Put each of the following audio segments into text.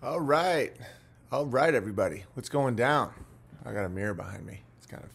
All right. All right, everybody. What's going down? I got a mirror behind me. It's kind of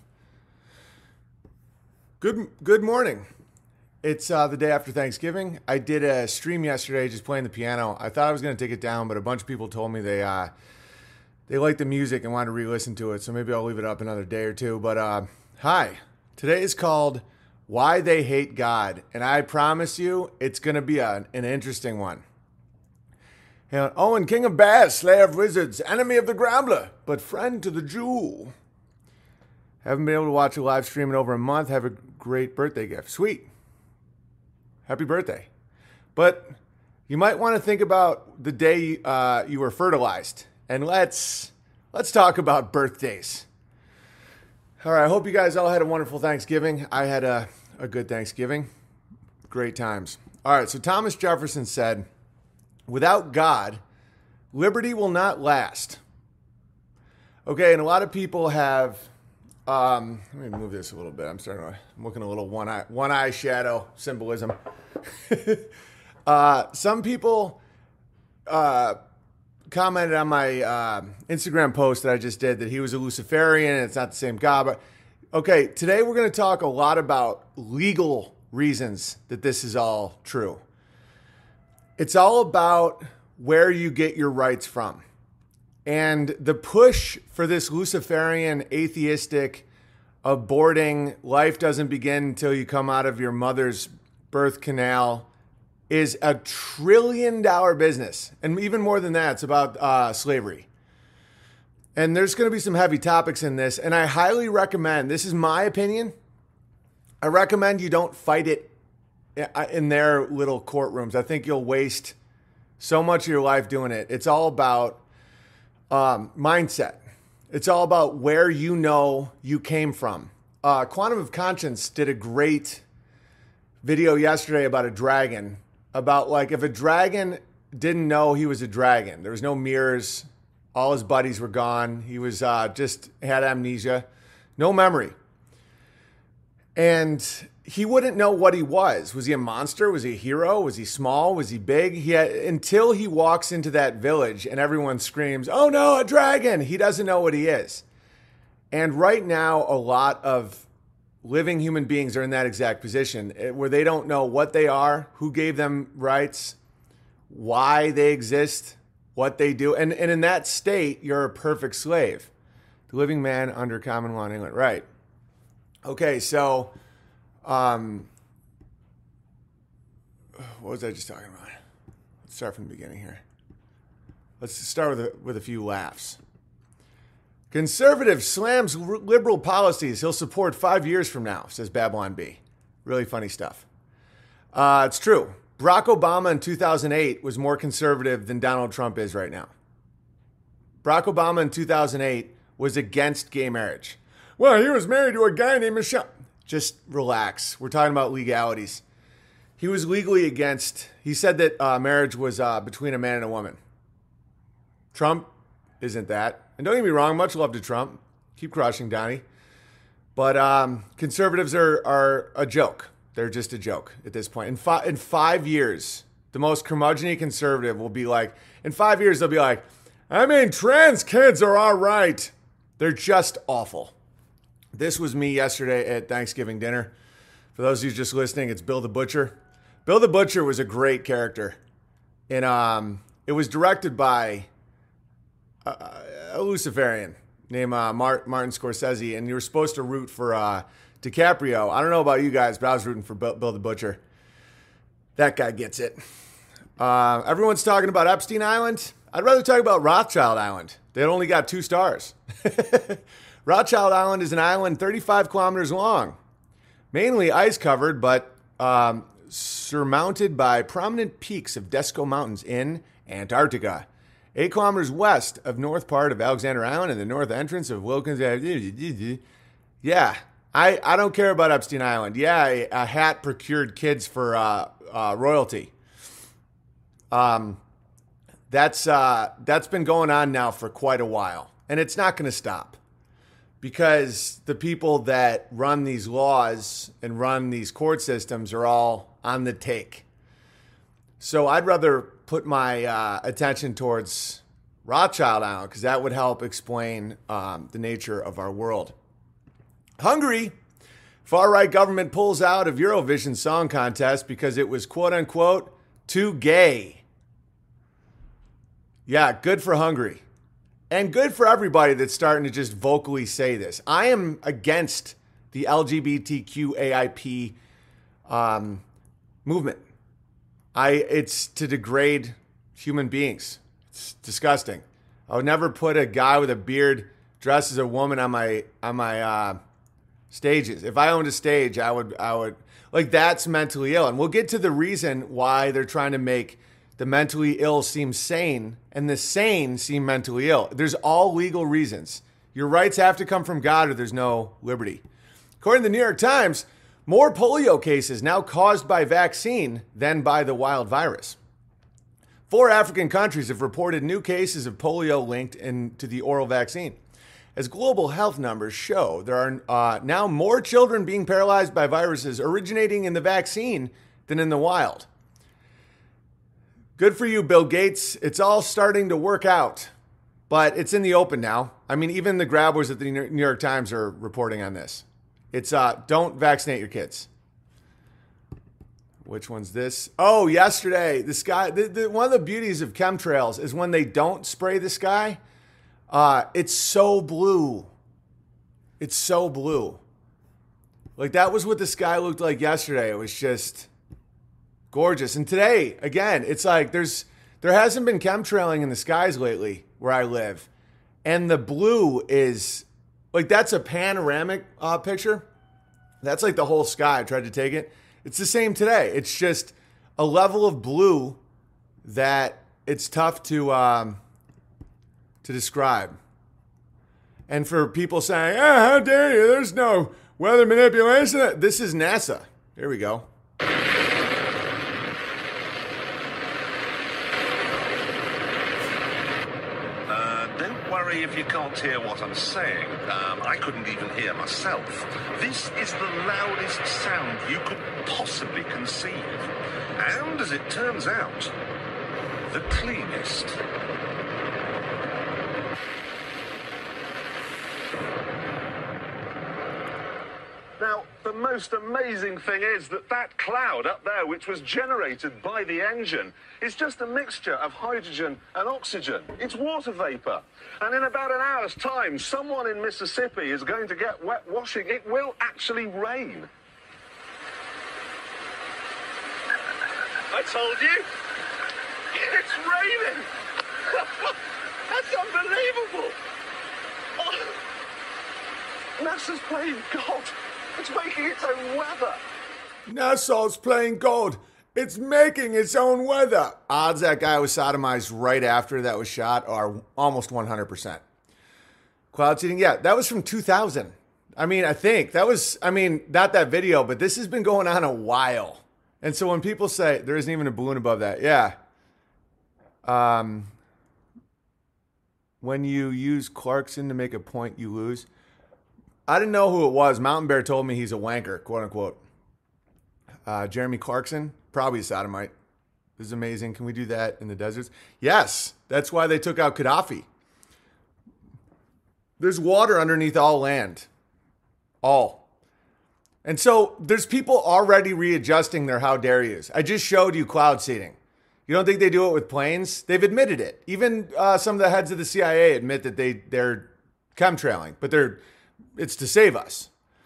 good morning. It's the day after Thanksgiving. I did a stream yesterday just playing the piano. I thought I was going to take it down, but a bunch of people told me they liked the music and wanted to re-listen to it, so maybe I'll leave it up another day or two. But hi. Today is called Why They Hate God, and I promise you it's going to be an interesting one. Owen, king of bears, slayer of wizards, enemy of the Grambler, but friend to the Jew. Haven't been able to watch a live stream in over a month. Have a great birthday gift. Sweet. Happy birthday. But you might want to think about the day you were fertilized. And let's talk about birthdays. All right, I hope you guys all had a wonderful Thanksgiving. I had a good Thanksgiving. Great times. All right, so Thomas Jefferson said, without God, liberty will not last. Okay, and a lot of people have, let me move this a little bit. I'm looking a little one eye shadow symbolism. Some people commented on my Instagram post that I just did that he was a Luciferian and it's not the same God. But okay, today we're going to talk a lot about legal reasons that this is all true. It's all about where you get your rights from. And the push for this Luciferian, atheistic, aborting, life doesn't begin until you come out of your mother's birth canal is a $1 trillion business. And even more than that, it's about slavery. And there's going to be some heavy topics in this. And I highly recommend, this is my opinion, I recommend you don't fight it in their little courtrooms. I think you'll waste so much of your life doing it. It's all about mindset. It's all about where you know you came from. Quantum of Conscience did a great video yesterday about a dragon, about like if a dragon didn't know he was a dragon, there was no mirrors, all his buddies were gone, he was just had amnesia, no memory. And he wouldn't know what he was. Was he a monster? Was he a hero? Was he small? Was he big? Until he walks into that village and everyone screams, "Oh no, a dragon!" He doesn't know what he is. And right now, a lot of living human beings are in that exact position where they don't know what they are, who gave them rights, why they exist, what they do. And in that state, you're a perfect slave. The living man under common law in England. Right. Okay, so what was I just talking about? Let's start from the beginning here. Let's start with a few laughs. Conservative slams liberal policies he'll support 5 years from now, says Babylon B. Really funny stuff. It's true. Barack Obama in 2008 was more conservative than Donald Trump is right now. Barack Obama in 2008 was against gay marriage. Well, he was married to a guy named Michelle. Just relax. We're talking about legalities. He was legally against, he said that marriage was between a man and a woman. Trump isn't that. And don't get me wrong, much love to Trump. Keep crushing, Donnie. But conservatives are a joke. They're just a joke at this point. In 5 years, the most curmudgeon-y conservative will be like, in 5 years, they'll be like, I mean, trans kids are all right. They're just awful. This was me yesterday at Thanksgiving dinner. For those of you just listening, it's Bill the Butcher. Bill the Butcher was a great character. And it was directed by a Luciferian named Martin Scorsese. And you were supposed to root for DiCaprio. I don't know about you guys, but I was rooting for Bill the Butcher. That guy gets it. Everyone's talking about Epstein Island. I'd rather talk about Rothschild Island. They only got 2 stars. Rothschild Island is an island 35 kilometers long, mainly ice covered, but surmounted by prominent peaks of Desco Mountains in Antarctica. 8 kilometers west of north part of Alexander Island and the north entrance of Wilkins. Yeah, I don't care about Epstein Island. Yeah, a hat procured kids for royalty. That's been going on now for quite a while, and it's not going to stop. Because the people that run these laws and run these court systems are all on the take. So I'd rather put my attention towards Rothschild Island, because that would help explain the nature of our world. Hungary, far-right government pulls out of Eurovision Song Contest because it was quote-unquote too gay. Yeah, good for Hungary. And good for everybody that's starting to just vocally say this. I am against the LGBTQAIP movement. It's to degrade human beings. It's disgusting. I would never put a guy with a beard dressed as a woman on my stages. If I owned a stage, I would like, that's mentally ill. And we'll get to the reason why they're trying to make the mentally ill seem sane and the sane seem mentally ill. There's all legal reasons. Your rights have to come from God or there's no liberty. According to the New York Times, more polio cases now caused by vaccine than by the wild virus. 4 African countries have reported new cases of polio linked to the oral vaccine. As global health numbers show, there are now more children being paralyzed by viruses originating in the vaccine than in the wild. Good for you, Bill Gates. It's all starting to work out, but it's in the open now. I mean, even the grabblers at the New York Times are reporting on this. It's don't vaccinate your kids. Which one's this? Oh, yesterday, the sky. One of the beauties of chemtrails is when they don't spray the sky, it's so blue. It's so blue. Like, that was what the sky looked like yesterday. It was just gorgeous. And today, again, it's like there hasn't been chemtrailing in the skies lately where I live. And the blue is, like, that's a panoramic picture. That's like the whole sky. I tried to take it. It's the same today. It's just a level of blue that it's tough to describe. And for people saying, how dare you, there's no weather manipulation. This is NASA. Here we go. Don't worry if you can't hear what I'm saying. I couldn't even hear myself. This is the loudest sound you could possibly conceive. And as it turns out, the cleanest. Now, the most amazing thing is that cloud up there, which was generated by the engine, is just a mixture of hydrogen and oxygen. It's water vapor. And in about an hour's time, someone in Mississippi is going to get wet washing. It will actually rain. I told you. It's raining. That's unbelievable. Oh. NASA's playing God. It's making its own weather. NASA's playing God. It's making its own weather. Odds that guy was sodomized right after that was shot are almost 100%. Cloud seeding, yeah, that was from 2000. I mean, I think that was, not that video, but this has been going on a while. And so when people say there isn't even a balloon above that, yeah. When you use Clarkson to make a point, you lose. I didn't know who it was. Mountain Bear told me he's a wanker, quote unquote. Jeremy Clarkson, probably a sodomite. This is amazing. Can we do that in the deserts? Yes. That's why they took out Gaddafi. There's water underneath all land. All. And so there's people already readjusting their how dare yous. I just showed you cloud seeding. You don't think they do it with planes? They've admitted it. Even some of the heads of the CIA admit that they're chemtrailing, but it's to save us.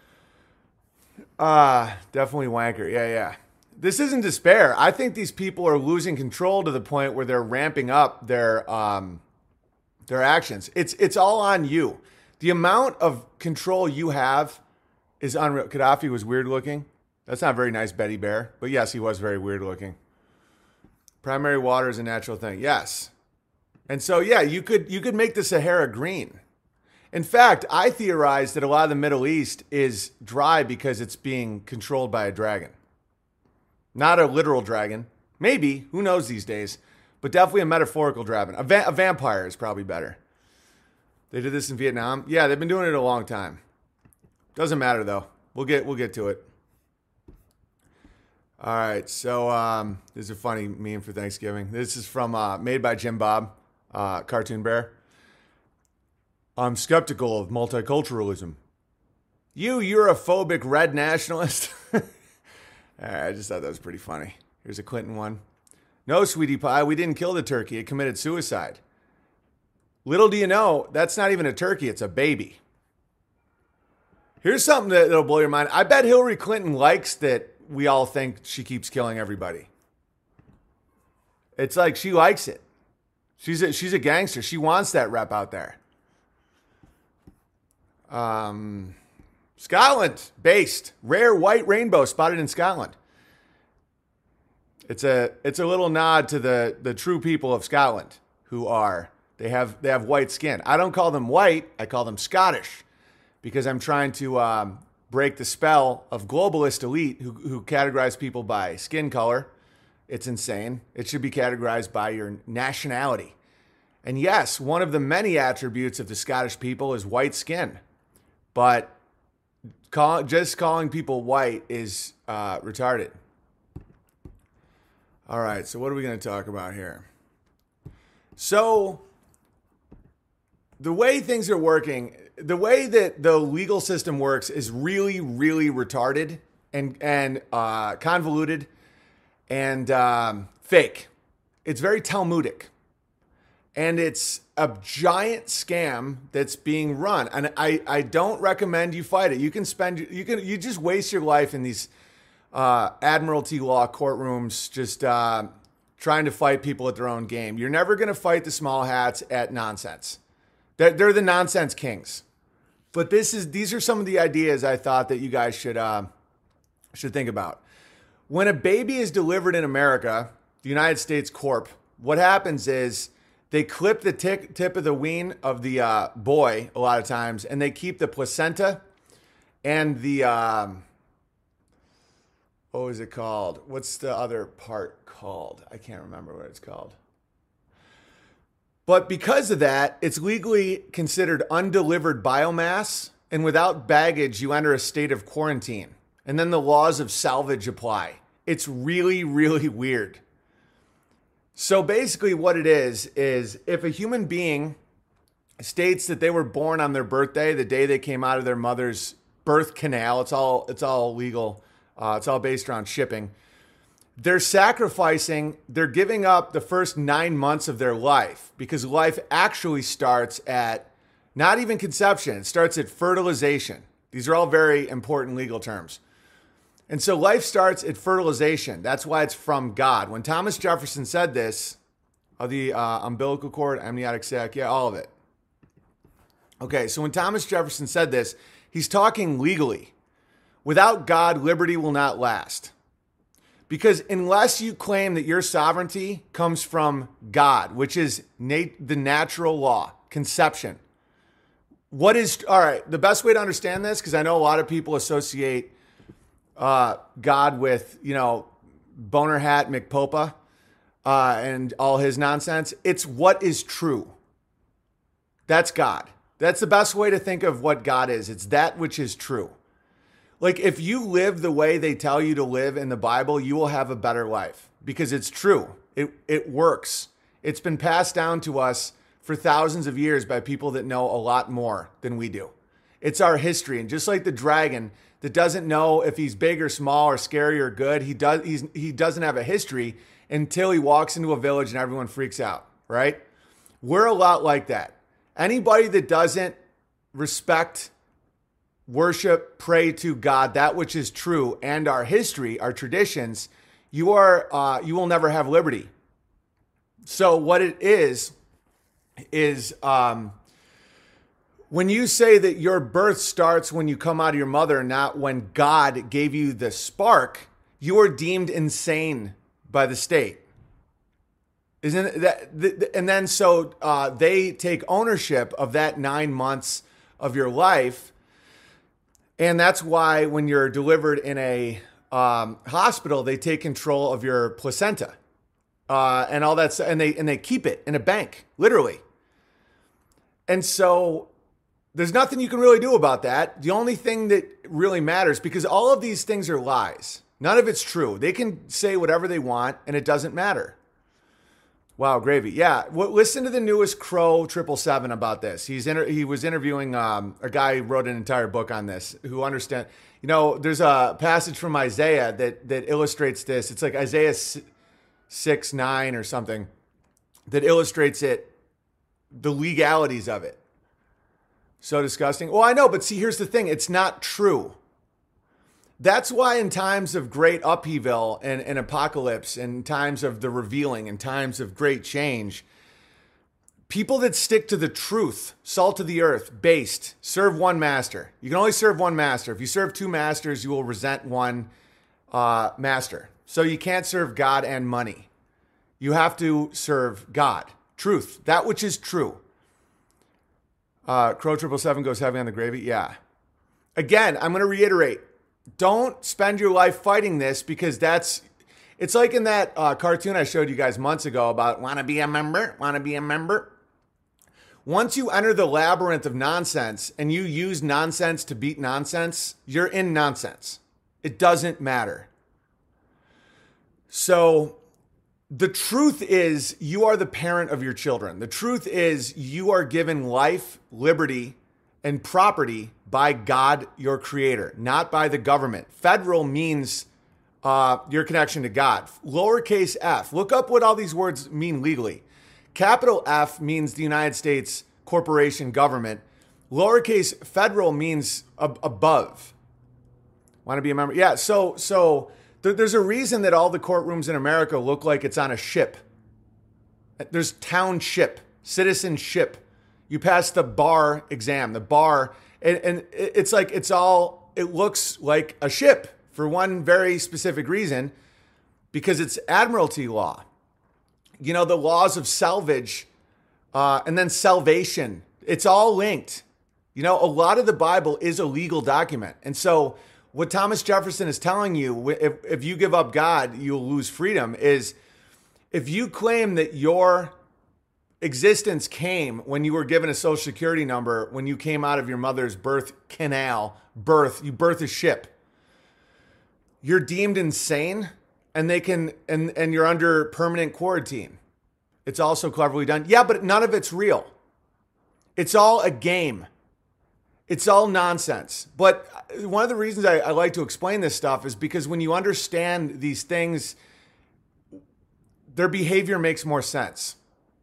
Definitely wanker. Yeah. This isn't despair. I think these people are losing control to the point where they're ramping up their actions. It's all on you. The amount of control you have is unreal. Gaddafi was weird looking. That's not very nice, Betty Bear. But yes, he was very weird looking. Primary water is a natural thing. Yes. And so, yeah, you could make the Sahara green. In fact, I theorize that a lot of the Middle East is dry because it's being controlled by a dragon. Not a literal dragon. Maybe. Who knows these days? But definitely a metaphorical dragon. A vampire is probably better. They did this in Vietnam. Yeah, they've been doing it a long time. Doesn't matter, though. We'll get to it. All right. So this is a funny meme for Thanksgiving. This is from made by Jim Bob. Cartoon Bear. I'm skeptical of multiculturalism. You Europhobic red nationalist. I just thought that was pretty funny. Here's a Clinton one. No, sweetie pie, we didn't kill the turkey. It committed suicide. Little do you know, that's not even a turkey, it's a baby. Here's something that'll blow your mind. I bet Hillary Clinton likes that we all think she keeps killing everybody. It's like she likes it. She's a gangster. She wants that rep out there. Scotland based rare white rainbow spotted in Scotland. It's a little nod to the true people of Scotland who are they have white skin. I don't call them white. I call them Scottish because I'm trying to break the spell of globalist elite who categorize people by skin color. It's insane. It should be categorized by your nationality. And yes, one of the many attributes of the Scottish people is white skin. But just calling people white is retarded. All right, so what are we going to talk about here? So the way things are working, the way that the legal system works is really, really retarded and convoluted and fake. It's very Talmudic. And it's a giant scam that's being run. And I don't recommend you fight it. You just waste your life in these admiralty law courtrooms just trying to fight people at their own game. You're never going to fight the small hats at nonsense. They're the nonsense kings. But these are some of the ideas I thought that you guys should think about. When a baby is delivered in America, the United States Corp, what happens is they clip the tip of the ween of the boy a lot of times, and they keep the placenta and the, what was it called? What's the other part called? I can't remember what it's called. But because of that, it's legally considered undelivered biomass, and without baggage, you enter a state of quarantine. And then the laws of salvage apply. It's really, really weird. So basically what it is if a human being states that they were born on their birthday, the day they came out of their mother's birth canal, it's all legal. It's all based around shipping. They're giving up the first 9 months of their life because life actually starts at not even conception. It starts at fertilization. These are all very important legal terms. And so life starts at fertilization. That's why it's from God. When Thomas Jefferson said this, the umbilical cord, amniotic sac, yeah, all of it. Okay, so when Thomas Jefferson said this, he's talking legally. Without God, liberty will not last. Because unless you claim that your sovereignty comes from God, which is the natural law, conception. All right, the best way to understand this, because I know a lot of people associate God with, Boner Hat McPopa and all his nonsense. It's what is true. That's God. That's the best way to think of what God is. It's that which is true. Like if you live the way they tell you to live in the Bible, you will have a better life because it's true. It works. It's been passed down to us for thousands of years by people that know a lot more than we do. It's our history. And just like the dragon that doesn't know if he's big or small or scary or good, he doesn't have a history until he walks into a village and everyone freaks out, right? We're a lot like that. Anybody that doesn't respect, worship, pray to God, that which is true, and our history, our traditions, you will never have liberty. So what it is when you say that your birth starts when you come out of your mother, not when God gave you the spark, you are deemed insane by the state. Isn't that? And then so they take ownership of that 9 months of your life. And that's why when you're delivered in a hospital, they take control of your placenta and all that, and they keep it in a bank, literally. And so there's nothing you can really do about that. The only thing that really matters, because all of these things are lies. None of it's true. They can say whatever they want, and it doesn't matter. Wow, gravy. Yeah, listen to the newest Crow 777 about this. He was interviewing a guy who wrote an entire book on this who understand. You know, there's a passage from Isaiah that illustrates this. It's like Isaiah 6:9 or something that illustrates it, the legalities of it. So disgusting. Well, I know, but see, here's the thing. It's not true. That's why in times of great upheaval and apocalypse, in times of the revealing, in times of great change, people that stick to the truth, salt of the earth, based, serve one master. You can only serve one master. If you serve two masters, you will resent one master. So you can't serve God and money. You have to serve God, truth, that which is true. Crow 777 goes heavy on the gravy. Yeah. Again, I'm going to reiterate. Don't spend your life fighting this because it's like in that cartoon I showed you guys months ago about want to be a member. Once you enter the labyrinth of nonsense and you use nonsense to beat nonsense, you're in nonsense. It doesn't matter. So the truth is you are the parent of your children. The truth is you are given life, liberty, and property by God, your creator, not by the government. Federal means your connection to God. Lowercase f. Look up what all these words mean legally. Capital F means the United States corporation government. Lowercase federal means above. Want to be a member? Yeah. So there's a reason that all the courtrooms in America look like it's on a ship. There's township, citizenship. You pass the bar exam, the bar, and it's like it looks like a ship for one very specific reason, because it's admiralty law. You know, the laws of salvage and then salvation, it's all linked. You know, a lot of the Bible is a legal document. And so what Thomas Jefferson is telling you, if you give up God, you'll lose freedom, is if you claim that your existence came when you were given a social security number, when you came out of your mother's birth canal, you birth a ship, you're deemed insane and and you're under permanent quarantine. It's also cleverly done. Yeah, but none of it's real. It's all a game. It's all nonsense. But one of the reasons I like to explain this stuff is because when you understand these things, their behavior makes more sense.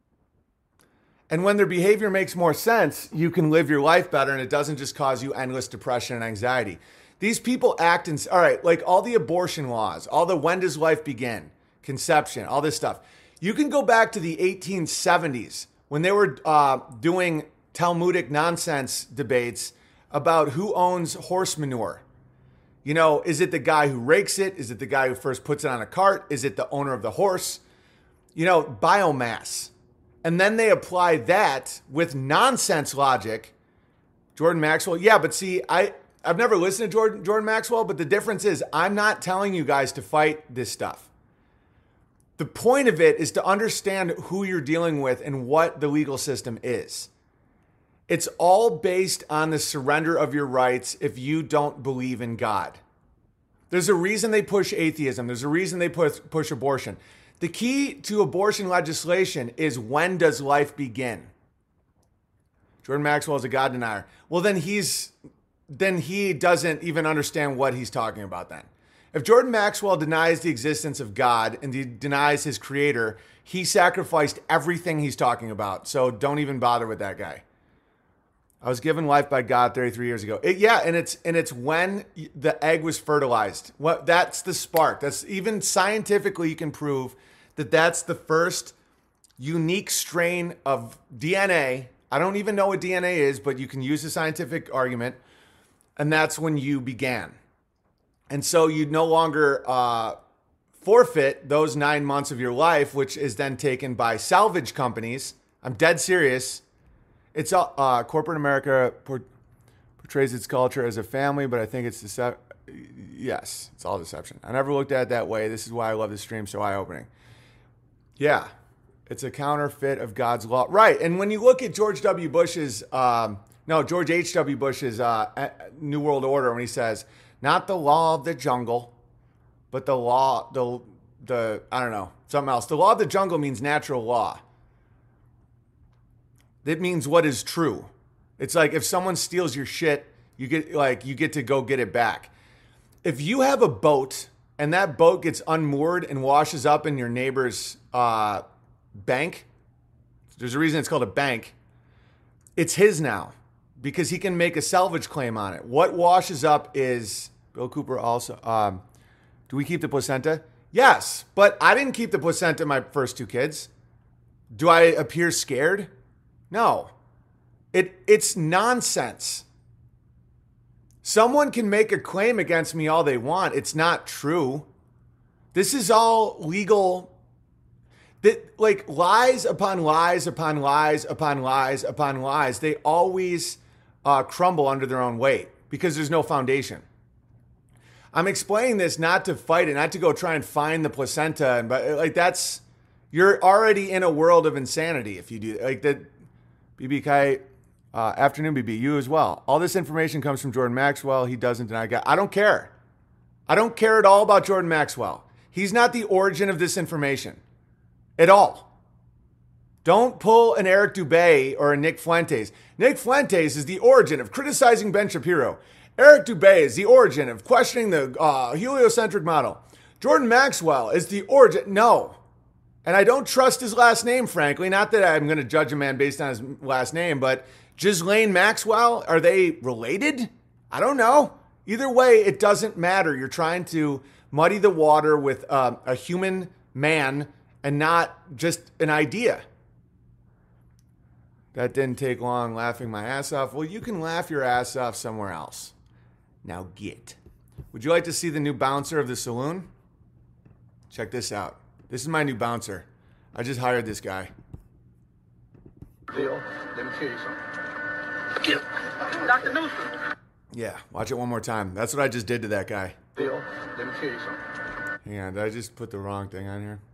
And when their behavior makes more sense, you can live your life better and it doesn't just cause you endless depression and anxiety. These people act in, all right, like all the abortion laws, all the when does life begin, conception, all this stuff. You can go back to the 1870s when they were doing Talmudic nonsense debates about who owns horse manure. You know, is it the guy who rakes it? Is it the guy who first puts it on a cart? Is it the owner of the horse? You know, biomass. And then they apply that with nonsense logic. Jordan Maxwell. Yeah, but see, I've never listened to Jordan Maxwell, but the difference is I'm not telling you guys to fight this stuff. The point of it is to understand who you're dealing with and what the legal system is. It's all based on the surrender of your rights if you don't believe in God. There's a reason they push atheism. There's a reason they push abortion. The key to abortion legislation is when does life begin? Jordan Maxwell is a God denier. Well, then he doesn't even understand what he's talking about then. If Jordan Maxwell denies the existence of God and he denies his creator, he sacrificed everything he's talking about. So don't even bother with that guy. I was given life by God 33 years ago. And it's when the egg was fertilized. That's the spark. That's even scientifically you can prove that that's the first unique strain of DNA. I don't even know what DNA is, but you can use a scientific argument. And that's when you began. And so you no longer forfeit those 9 months of your life, which is then taken by salvage companies. I'm dead serious. It's corporate America portrays its culture as a family, but I think it's deception. Yes, it's all deception. I never looked at it that way. This is why I love this stream, so eye-opening. Yeah, it's a counterfeit of God's law. Right, and when you look at George H.W. Bush's New World Order, when he says, not the law of the jungle, but the I don't know, something else. The law of the jungle means natural law. It means what is true. It's like if someone steals your shit, you get to go get it back. If you have a boat and that boat gets unmoored and washes up in your neighbor's bank, there's a reason it's called a bank. It's his now because he can make a salvage claim on it. What washes up is Bill Cooper also. Do we keep the placenta? Yes, but I didn't keep the placenta my first two kids. Do I appear scared? No. It's nonsense. Someone can make a claim against me all they want. It's not true. This is all legal. Like lies upon lies upon lies upon lies upon lies. They always crumble under their own weight because there's no foundation. I'm explaining this not to fight it, not to go try and find the placenta, but like you're already in a world of insanity if you do like that. BB Kite, afternoon BB, you as well. All this information comes from Jordan Maxwell. He doesn't deny God. I don't care. I don't care at all about Jordan Maxwell. He's not the origin of this information at all. Don't pull an Eric Dubay or a Nick Fuentes. Nick Fuentes is the origin of criticizing Ben Shapiro. Eric Dubay is the origin of questioning the heliocentric model. Jordan Maxwell is the origin. No. And I don't trust his last name, frankly. Not that I'm going to judge a man based on his last name, but Ghislaine Maxwell, are they related? I don't know. Either way, it doesn't matter. You're trying to muddy the water with a human man and not just an idea. That didn't take long, laughing my ass off. Well, you can laugh your ass off somewhere else. Now get. Would you like to see the new bouncer of the saloon? Check this out. This is my new bouncer. I just hired this guy. Bill, let me tell you something. Get. Dr. Newsom. Yeah, watch it one more time. That's what I just did to that guy. Bill, let me tell you something. Hang on, did I just put the wrong thing on here?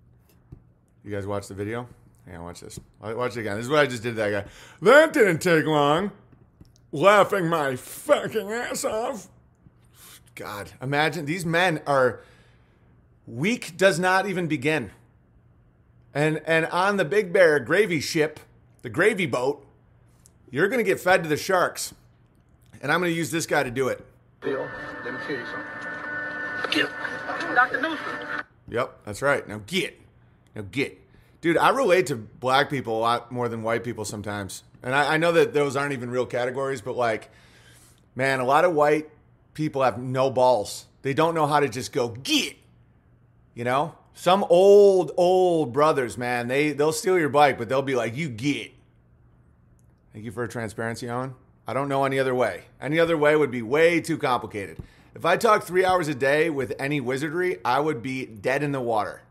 You guys watch the video? Hang on, watch this. Watch it again. This is what I just did to that guy. That didn't take long. Laughing my fucking ass off. God, imagine these men are... Week does not even begin. And on the Big Bear gravy ship, the gravy boat, you're going to get fed to the sharks. And I'm going to use this guy to do it. Bill, let me tell you something. Get. Dr. Newsom. Yep, that's right. Now get. Dude, I relate to black people a lot more than white people sometimes. And I know that those aren't even real categories, but like, man, a lot of white people have no balls. They don't know how to just go, get. You know? Some old brothers, man, they'll steal your bike, but they'll be like, you get. Thank you for transparency, Owen. I don't know any other way. Any other way would be way too complicated. If I talked 3 hours a day with any wizardry, I would be dead in the water.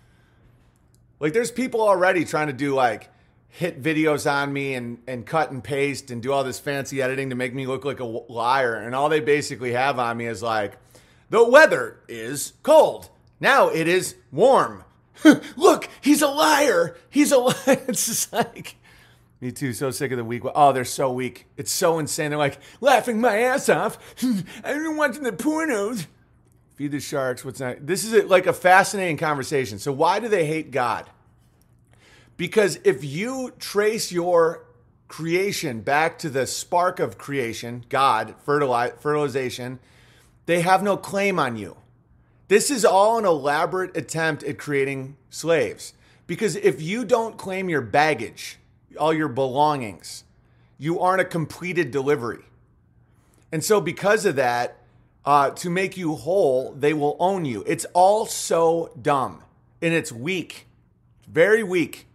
Like, there's people already trying to do, like, hit videos on me and cut and paste and do all this fancy editing to make me look like a liar. And all they basically have on me is, like, the weather is cold. Now it is warm. Look, he's a liar. He's a liar. It's just like, me too. So sick of the weak. Oh, they're so weak. It's so insane. They're like, laughing my ass off. I've been watching the pornos. Feed the sharks. What's that? This is like a fascinating conversation. So why do they hate God? Because if you trace your creation back to the spark of creation, God, fertilization, they have no claim on you. This is all an elaborate attempt at creating slaves. Because if you don't claim your baggage, all your belongings, you aren't a completed delivery. And so because of that, to make you whole, they will own you. It's all so dumb. And it's weak. Very weak.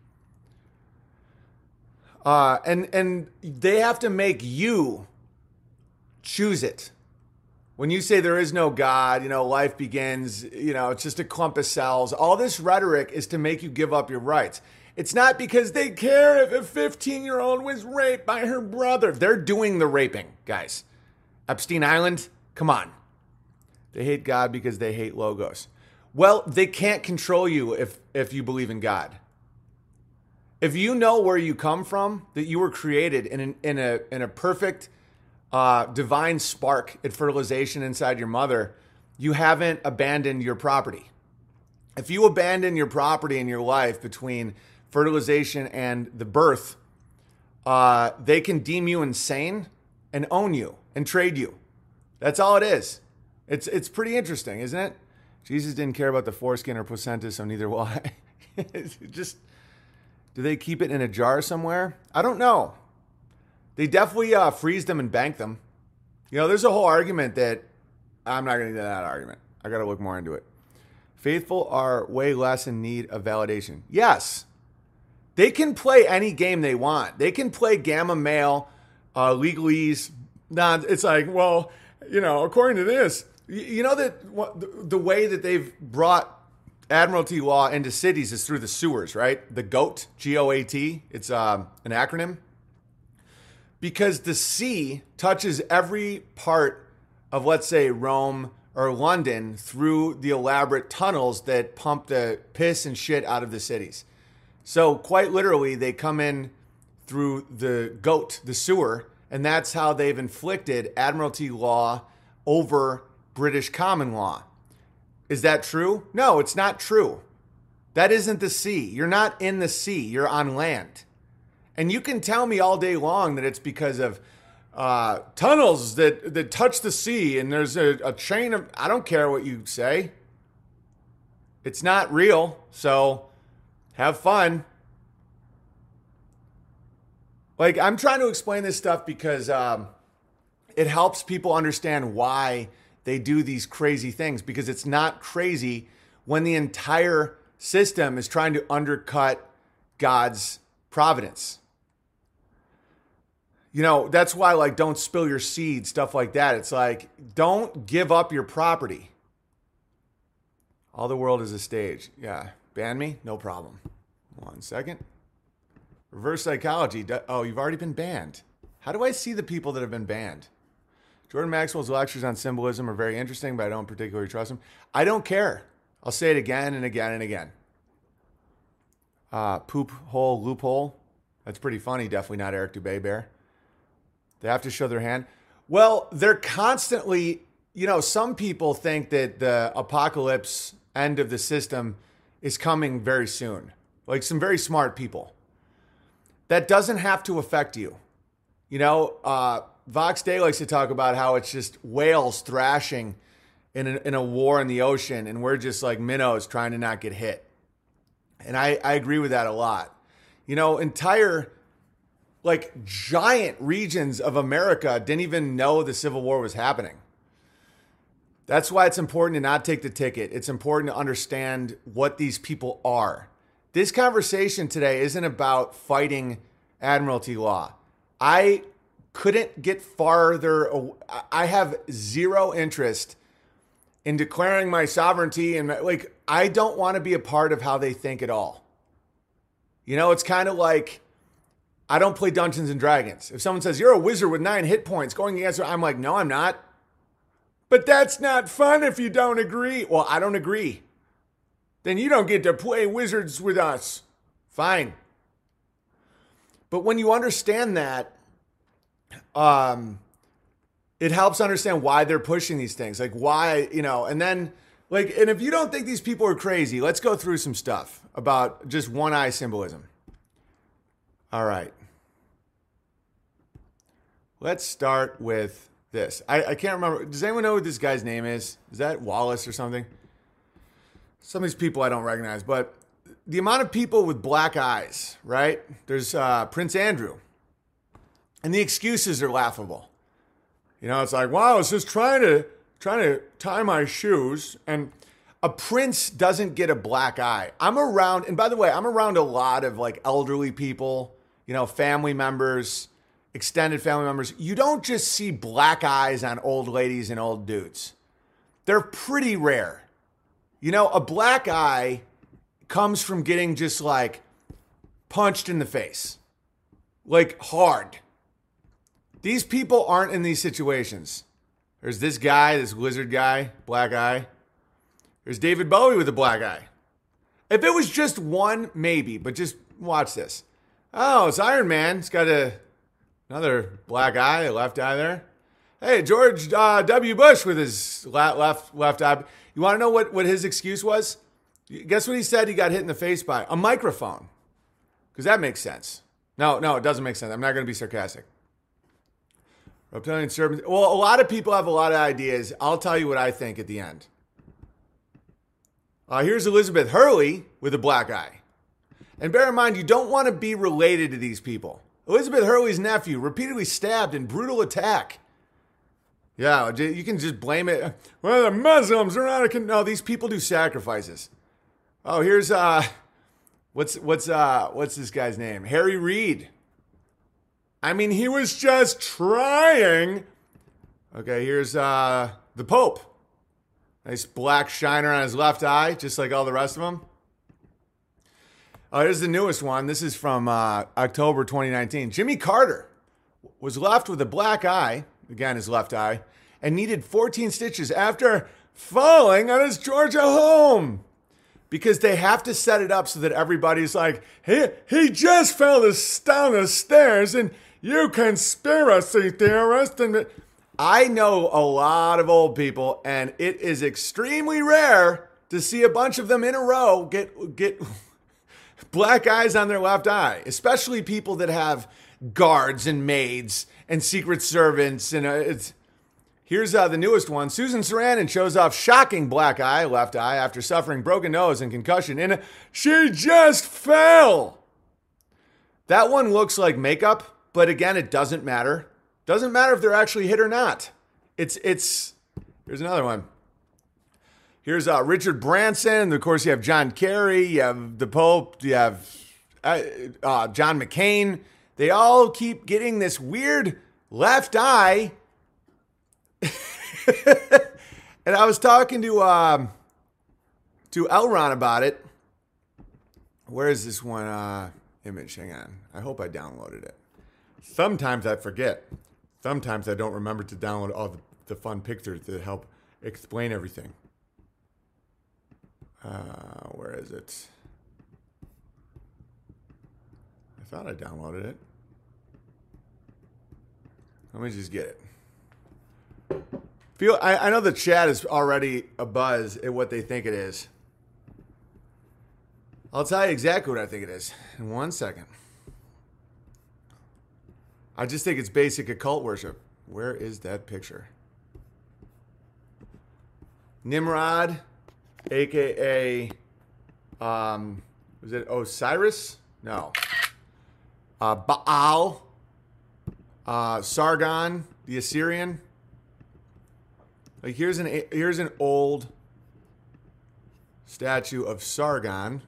And they have to make you choose it. When you say there is no God, life begins, it's just a clump of cells. All this rhetoric is to make you give up your rights. It's not because they care if a 15-year-old was raped by her brother. They're doing the raping, guys. Epstein Island, come on. They hate God because they hate logos. Well, they can't control you if you believe in God. If you know where you come from, that you were created in a perfect divine spark at fertilization inside your mother, you haven't abandoned your property. If you abandon your property in your life between fertilization and the birth, they can deem you insane and own you and trade you. That's all it is. It's pretty interesting, isn't it? Jesus didn't care about the foreskin or placenta, so neither will I. Just, do they keep it in a jar somewhere? I don't know. They definitely freeze them and bank them. There's a whole argument that I'm not going to get that argument. I got to look more into it. Faithful are way less in need of validation. Yes. They can play any game they want. They can play gamma male, legalese. It's like, well, according to this, that the way that they've brought admiralty law into cities is through the sewers, right? The GOAT, G-O-A-T. It's an acronym. Because the sea touches every part of, let's say, Rome or London through the elaborate tunnels that pump the piss and shit out of the cities. So quite literally, they come in through the GOAT, the sewer, and that's how they've inflicted admiralty law over British common law. Is that true? No, it's not true. That isn't the sea. You're not in the sea. You're on land. And you can tell me all day long that it's because of tunnels that touch the sea and there's a chain of... I don't care what you say. It's not real, so have fun. Like, I'm trying to explain this stuff because it helps people understand why they do these crazy things, because it's not crazy when the entire system is trying to undercut God's providence. That's why, like, don't spill your seed, stuff like that. It's like, don't give up your property. All the world is a stage. Yeah. Ban me? No problem. 1 second. Reverse psychology. Oh, you've already been banned. How do I see the people that have been banned? Jordan Maxwell's lectures on symbolism are very interesting, but I don't particularly trust him. I don't care. I'll say it again and again and again. Poop hole, loophole. That's pretty funny. Definitely not Eric Dubay Bear. They have to show their hand. Well, they're constantly, some people think that the apocalypse end of the system is coming very soon. Like some very smart people. That doesn't have to affect you. Vox Day likes to talk about how it's just whales thrashing in a war in the ocean, and we're just like minnows trying to not get hit. And I agree with that a lot. Entire giant regions of America didn't even know the Civil War was happening. That's why it's important to not take the ticket. It's important to understand what these people are. This conversation today isn't about fighting admiralty law. I couldn't get farther. I have zero interest in declaring my sovereignty, and I don't want to be a part of how they think at all. It's kind of like, I don't play Dungeons and Dragons. If someone says, you're a wizard with 9 hit points going against her, I'm like, no, I'm not. But that's not fun if you don't agree. Well, I don't agree. Then you don't get to play wizards with us. Fine. But when you understand that, it helps understand why they're pushing these things. Like why, and then and if you don't think these people are crazy, let's go through some stuff about just one eye symbolism. All right. Let's start with this. I can't remember. Does anyone know what this guy's name is? Is that Wallace or something? Some of these people I don't recognize, but the amount of people with black eyes, right? There's Prince Andrew. And the excuses are laughable. It's like, wow, I was just trying to tie my shoes. And a prince doesn't get a black eye. And by the way, I'm around a lot of elderly people, family members, extended family members. You don't just see black eyes on old ladies and old dudes. They're pretty rare. A black eye comes from getting just punched in the face. Hard. These people aren't in these situations. There's this guy, this lizard guy, black eye. There's David Bowie with a black eye. If it was just one, maybe, but just watch this. Oh, it's Iron Man. He's got another black eye, a left eye there. Hey, George W. Bush with his left eye. You want to know what his excuse was? Guess what he said he got hit in the face by? A microphone. Because that makes sense. No, it doesn't make sense. I'm not going to be sarcastic. Reptilian serpents. Well, a lot of people have a lot of ideas. I'll tell you what I think at the end. Here's Elizabeth Hurley with a black eye. And bear in mind, you don't want to be related to these people. Elizabeth Hurley's nephew repeatedly stabbed in brutal attack. Yeah, you can just blame it. Well, the Muslims are out of... No, these people do sacrifices. Oh, here's... What's this guy's name? Harry Reid. I mean, he was just trying. Okay, here's the Pope. Nice black shiner on his left eye, just like all the rest of them. Oh, here's the newest one. This is from October 2019. Jimmy Carter was left with a black eye, again, his left eye, and needed 14 stitches after falling on his Georgia home. Because they have to set it up so that everybody's like, he just fell down the stairs and you conspiracy theorist. And I know a lot of old people, and it is extremely rare to see a bunch of them in a row get black eyes on their left eye, especially people that have guards and maids and secret servants. And here's the newest one. Susan Sarandon shows off shocking black eye, left eye, after suffering broken nose and concussion. And she just fell. That one looks like makeup, but again, it doesn't matter. Doesn't matter if they're actually hit or not. Here's another one. Here's Richard Branson. Of course, you have John Kerry. You have the Pope. You have John McCain. They all keep getting this weird left eye. And I was talking to Elron about it. Where is this one image? Hang on. I hope I downloaded it. Sometimes I forget. Sometimes I don't remember to download all the fun pictures that help explain everything. Where is it? I thought I downloaded it. Let me just get it. I know the chat is already abuzz at what they think it is. I'll tell you exactly what I think it is in 1 second. I just think it's basic occult worship. Where is that picture? Nimrod, a.k.a. Was it Osiris? No. Baal. Sargon, the Assyrian. Like here's an old statue of Sargon,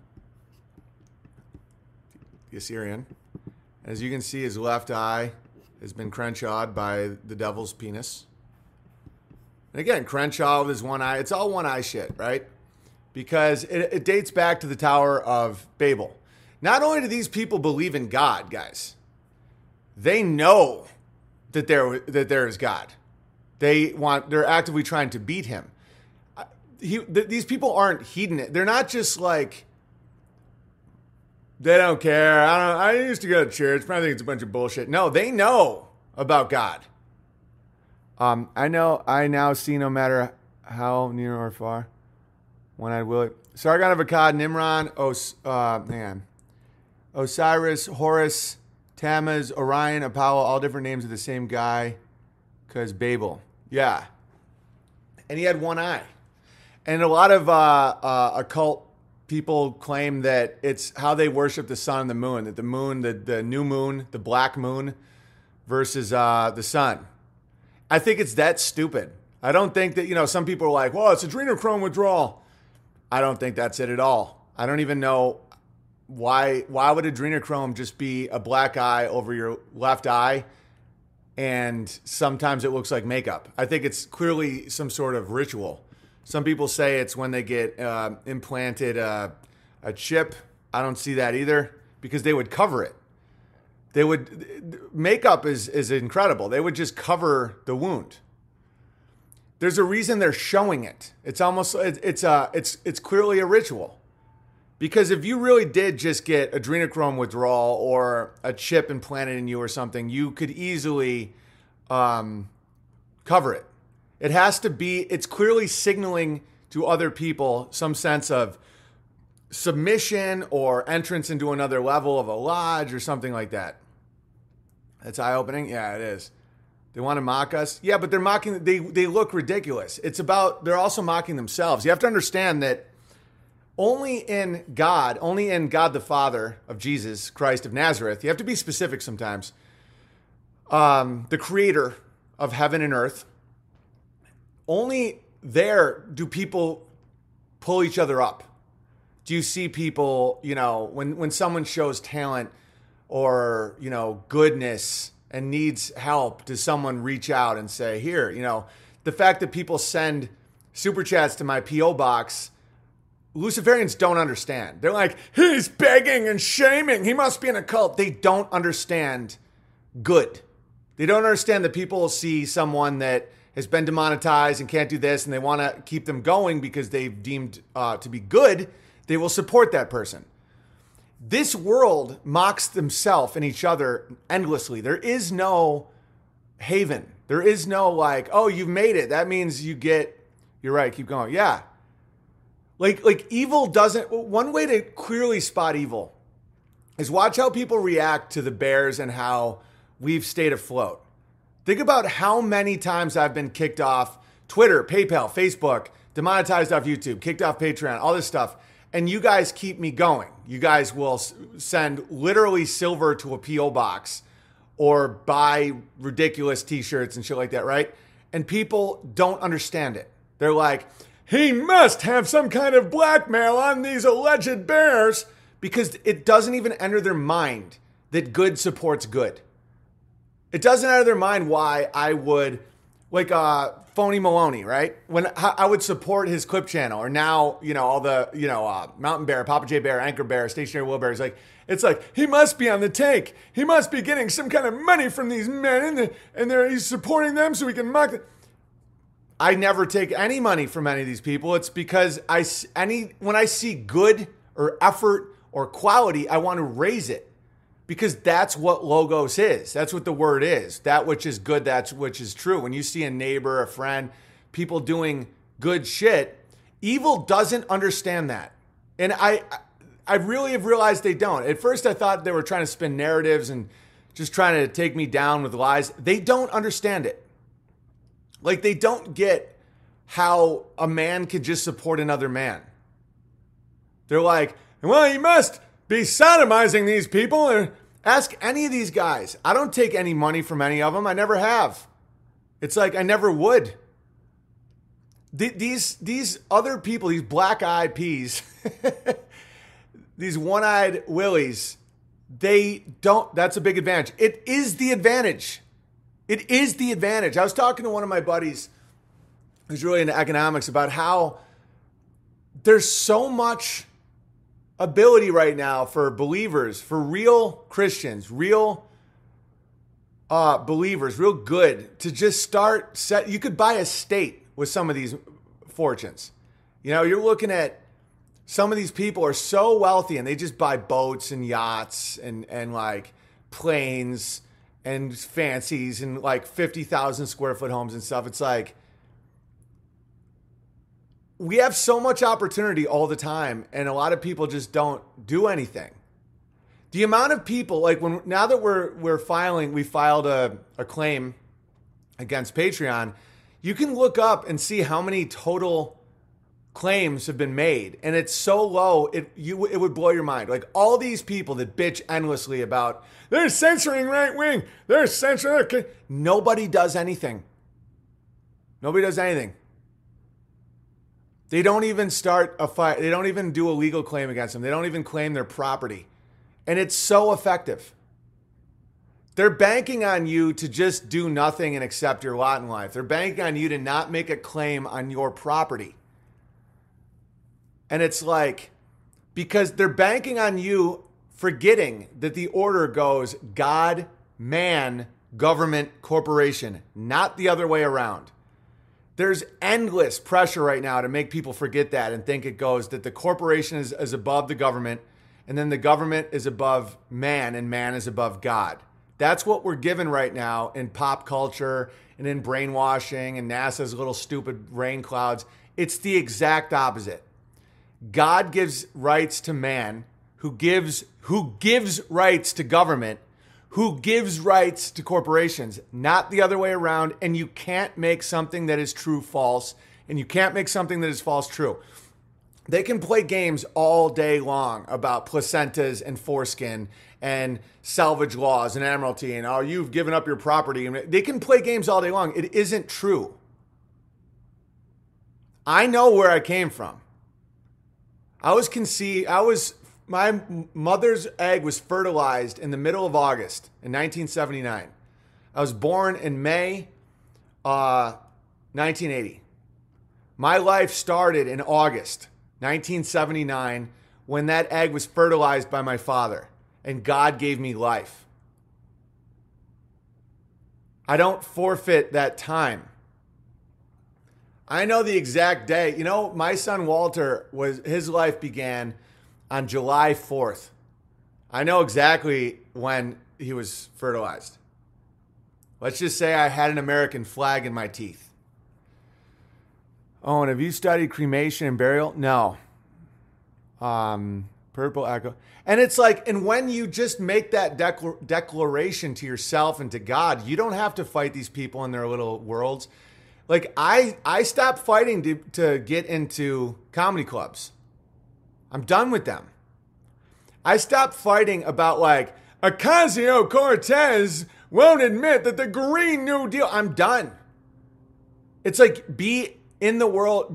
the Assyrian. As you can see, his left eye has been Crenshawed by the devil's penis. And again, Crenshaw with his one eye. It's all one eye shit, right? Because it dates back to the Tower of Babel. Not only do these people believe in God, guys, they know that there is God. They're actively trying to beat him. These people aren't hedonists. They're not just like, they don't care. I used to go to church, but I think it's a bunch of bullshit. No, they know about God. I now see no matter how near or far, when I will it. Sargon of Akkad, Nimrod, Osiris, Horus, Tammuz, Orion, Apollo, all different names of the same guy, because Babel. Yeah. And he had one eye. And a lot of occult people claim that it's how they worship the sun and the moon, that the moon, the new moon, the black moon versus the sun. I think it's that stupid. I don't think that, some people are like, well, it's adrenochrome withdrawal. I don't think that's it at all. I don't even know why would adrenochrome just be a black eye over your left eye, and sometimes it looks like makeup. I think it's clearly some sort of ritual. Some people say it's when they get implanted a chip. I don't see that either, because they would cover it. Makeup is incredible. They would just cover the wound. There's a reason they're showing it. It's clearly a ritual. Because if you really did just get adrenochrome withdrawal or a chip implanted in you or something, you could easily cover it. It's clearly signaling to other people some sense of, submission or entrance into another level of a lodge or something like that. That's eye-opening? Yeah, it is. They want to mock us? Yeah, but they're mocking, they look ridiculous. It's about, they're also mocking themselves. You have to understand that only in God the Father of Jesus Christ of Nazareth, you have to be specific sometimes, the creator of heaven and earth, only there do people pull each other up. Do you see people, when someone shows talent or, goodness and needs help, does someone reach out and say, here, the fact that people send super chats to my P.O. box, Luciferians don't understand. They're like, he's begging and shaming. He must be in a cult. They don't understand good. They don't understand that people see someone that has been demonetized and can't do this, and they want to keep them going because they've deemed to be good. They will support that person. This world mocks themselves and each other endlessly. There is no haven. There is no like, oh, you've made it. That means you get, you're right, keep going. Yeah. Like evil doesn't, one way to clearly spot evil is watch how people react to the bears and how we've stayed afloat. Think about how many times I've been kicked off Twitter, PayPal, Facebook, demonetized off YouTube, kicked off Patreon, all this stuff. And you guys keep me going. You guys will send literally silver to a P.O. box or buy ridiculous t-shirts and shit like that, right? And people don't understand it. They're like, he must have some kind of blackmail on these alleged bears, because it doesn't even enter their mind that good supports good. It doesn't enter their mind why I would, like Phony Maloney, right? When I would support his clip channel, or now, all the, Mountain Bear, Papa J Bear, Anchor Bear, Stationary Will Bear, it's like, he must be on the take. He must be getting some kind of money from these men, and he's supporting them so he can mock them. I never take any money from any of these people. It's because when I see good or effort or quality, I want to raise it. Because that's what logos is. That's what the word is. That which is good, that which is true. When you see a neighbor, a friend, people doing good shit, evil doesn't understand that. And I really have realized they don't. At first I thought they were trying to spin narratives and just trying to take me down with lies. They don't understand it. Like, they don't get how a man could just support another man. They're like, well, he must be sodomizing these people. And ask any of these guys. I don't take any money from any of them. I never have. It's like I never would. These other people, these black-eyed peas, these one-eyed willies, they don't. That's a big advantage. It is the advantage. It is the advantage. I was talking to one of my buddies who's really into economics about how there's so much ability right now for believers, for real Christians, real believers, real good, to just you could buy a state with some of these fortunes. You're looking at some of these people are so wealthy and they just buy boats and yachts and like planes and fancies and like 50,000 square foot homes and stuff. It's like, we have so much opportunity all the time, and a lot of people just don't do anything. The amount of people, like now that we filed a claim against Patreon, you can look up and see how many total claims have been made, and it's so low, it would blow your mind. Like, all these people that bitch endlessly about they're censoring right wing, they're censoring. Nobody does anything. Nobody does anything. They don't even start a fight. They don't even do a legal claim against them. They don't even claim their property. And it's so effective. They're banking on you to just do nothing and accept your lot in life. They're banking on you to not make a claim on your property. And it's like, because they're banking on you forgetting that the order goes God, man, government, corporation, not the other way around. There's endless pressure right now to make people forget that and think it goes that the corporation is above the government, and then the government is above man, and man is above God. That's what we're given right now in pop culture and in brainwashing and NASA's little stupid rain clouds. It's the exact opposite. God gives rights to man, who gives rights to government, who gives rights to corporations, not the other way around. And you can't make something that is true false, and you can't make something that is false true. They can play games all day long about placentas and foreskin and salvage laws and admiralty and, oh, you've given up your property. They can play games all day long. It isn't true. I know where I came from. My mother's egg was fertilized in the middle of August in 1979. I was born in May 1980. My life started in August 1979 when that egg was fertilized by my father, and God gave me life. I don't forfeit that time. I know the exact day. You know, my son Walter, his life began on July 4th. I know exactly when he was fertilized. Let's just say I had an American flag in my teeth. Oh, and have you studied cremation and burial? No. Purple echo. And it's like, and when you just make that declaration to yourself and to God, you don't have to fight these people in their little worlds. Like I stopped fighting to get into comedy clubs. I'm done with them. I stopped fighting about like, Ocasio-Cortez won't admit that the Green New Deal. I'm done. It's like be in the world,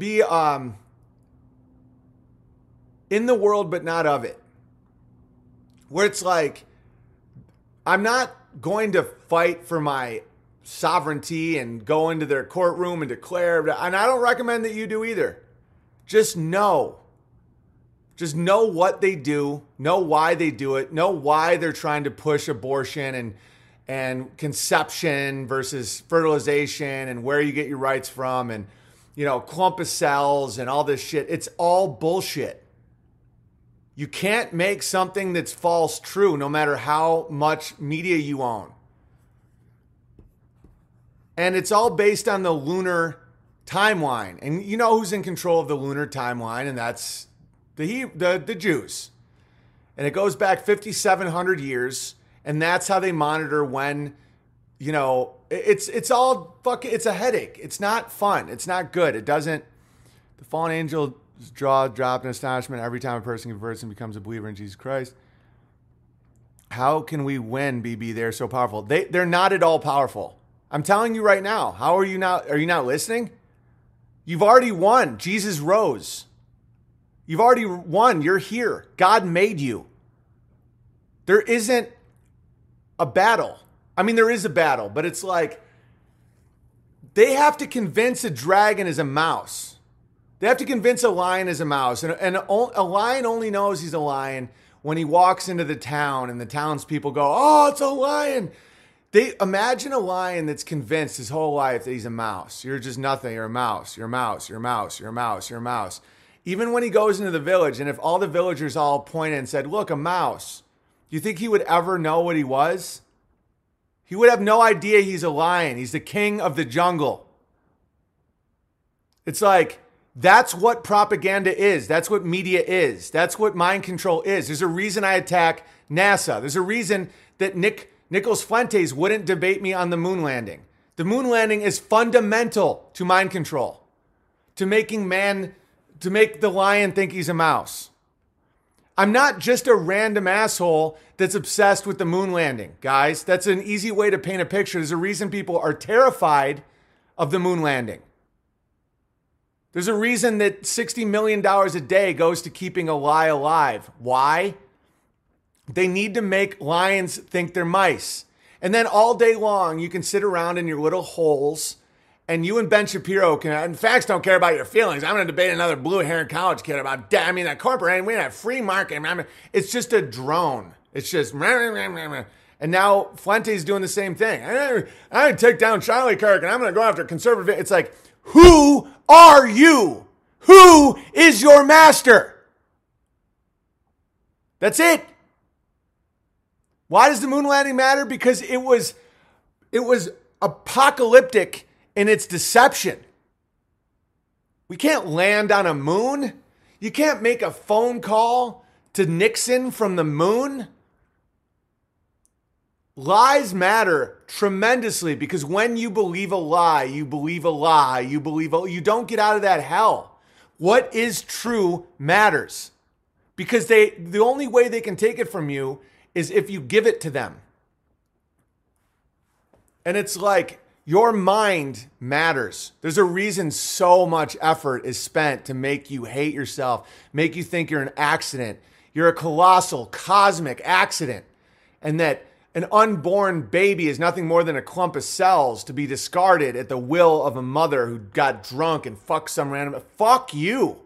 in the world, but not of it. Where it's like, I'm not going to fight for my sovereignty and go into their courtroom and declare, and I don't recommend that you do either. Just know what they do, know why they do it, know why they're trying to push abortion and conception versus fertilization and where you get your rights from and, you know, clump of cells and all this shit. It's all bullshit. You can't make something that's false true no matter how much media you own. And it's all based on the lunar timeline. And you know who's in control of the lunar timeline, and that's the Jews. And it goes back 5,700 years, and that's how they monitor when, you know, it's all fucking, it's a headache. It's not fun. It's not good. It doesn't, the fallen angel's jaw dropped in astonishment every time a person converts and becomes a believer in Jesus Christ. How can we win, BB? They're so powerful. They're not at all powerful. I'm telling you right now. How are you not? Are you not listening? You've already won. Jesus rose. You've already won. You're here. God made you. There isn't a battle. I mean, there is a battle, but it's like they have to convince a dragon is a mouse. They have to convince a lion is a mouse. And a lion only knows he's a lion when he walks into the town and the townspeople go, oh, it's a lion. They imagine a lion that's convinced his whole life that he's a mouse. You're just nothing. You're a mouse. You're a mouse. You're a mouse. You're a mouse. You're a mouse. Even when he goes into the village, and if all the villagers all pointed and said, look, a mouse, do you think he would ever know what he was? He would have no idea he's a lion. He's the king of the jungle. It's like, that's what propaganda is. That's what media is. That's what mind control is. There's a reason I attack NASA. There's a reason that Nicholas Fuentes wouldn't debate me on the moon landing. The moon landing is fundamental to mind control, to make the lion think he's a mouse. I'm not just a random asshole that's obsessed with the moon landing, guys. That's an easy way to paint a picture. There's a reason people are terrified of the moon landing. There's a reason that $60 million a day goes to keeping a lie alive. Why? They need to make lions think they're mice. And then all day long, you can sit around in your little holes and you and Ben Shapiro can, and facts don't care about your feelings. I'm going to debate another blue-haired college kid about, that corporate, we have free market. It's just a drone. It's just, and now Fuente's doing the same thing. I take down Charlie Kirk and I'm going to go after conservative. It's like, who are you? Who is your master? That's it. Why does the moon landing matter? Because it was apocalyptic in its deception. We can't land on a moon. You can't make a phone call to Nixon from the moon. Lies matter tremendously because when you believe a lie, you believe a lie, you don't get out of that hell. What is true matters because the only way they can take it from you is if you give it to them. And it's like your mind matters. There's a reason so much effort is spent to make you hate yourself, make you think you're an accident. You're a colossal, cosmic accident, and that an unborn baby is nothing more than a clump of cells to be discarded at the will of a mother who got drunk and fucked some random. Fuck you.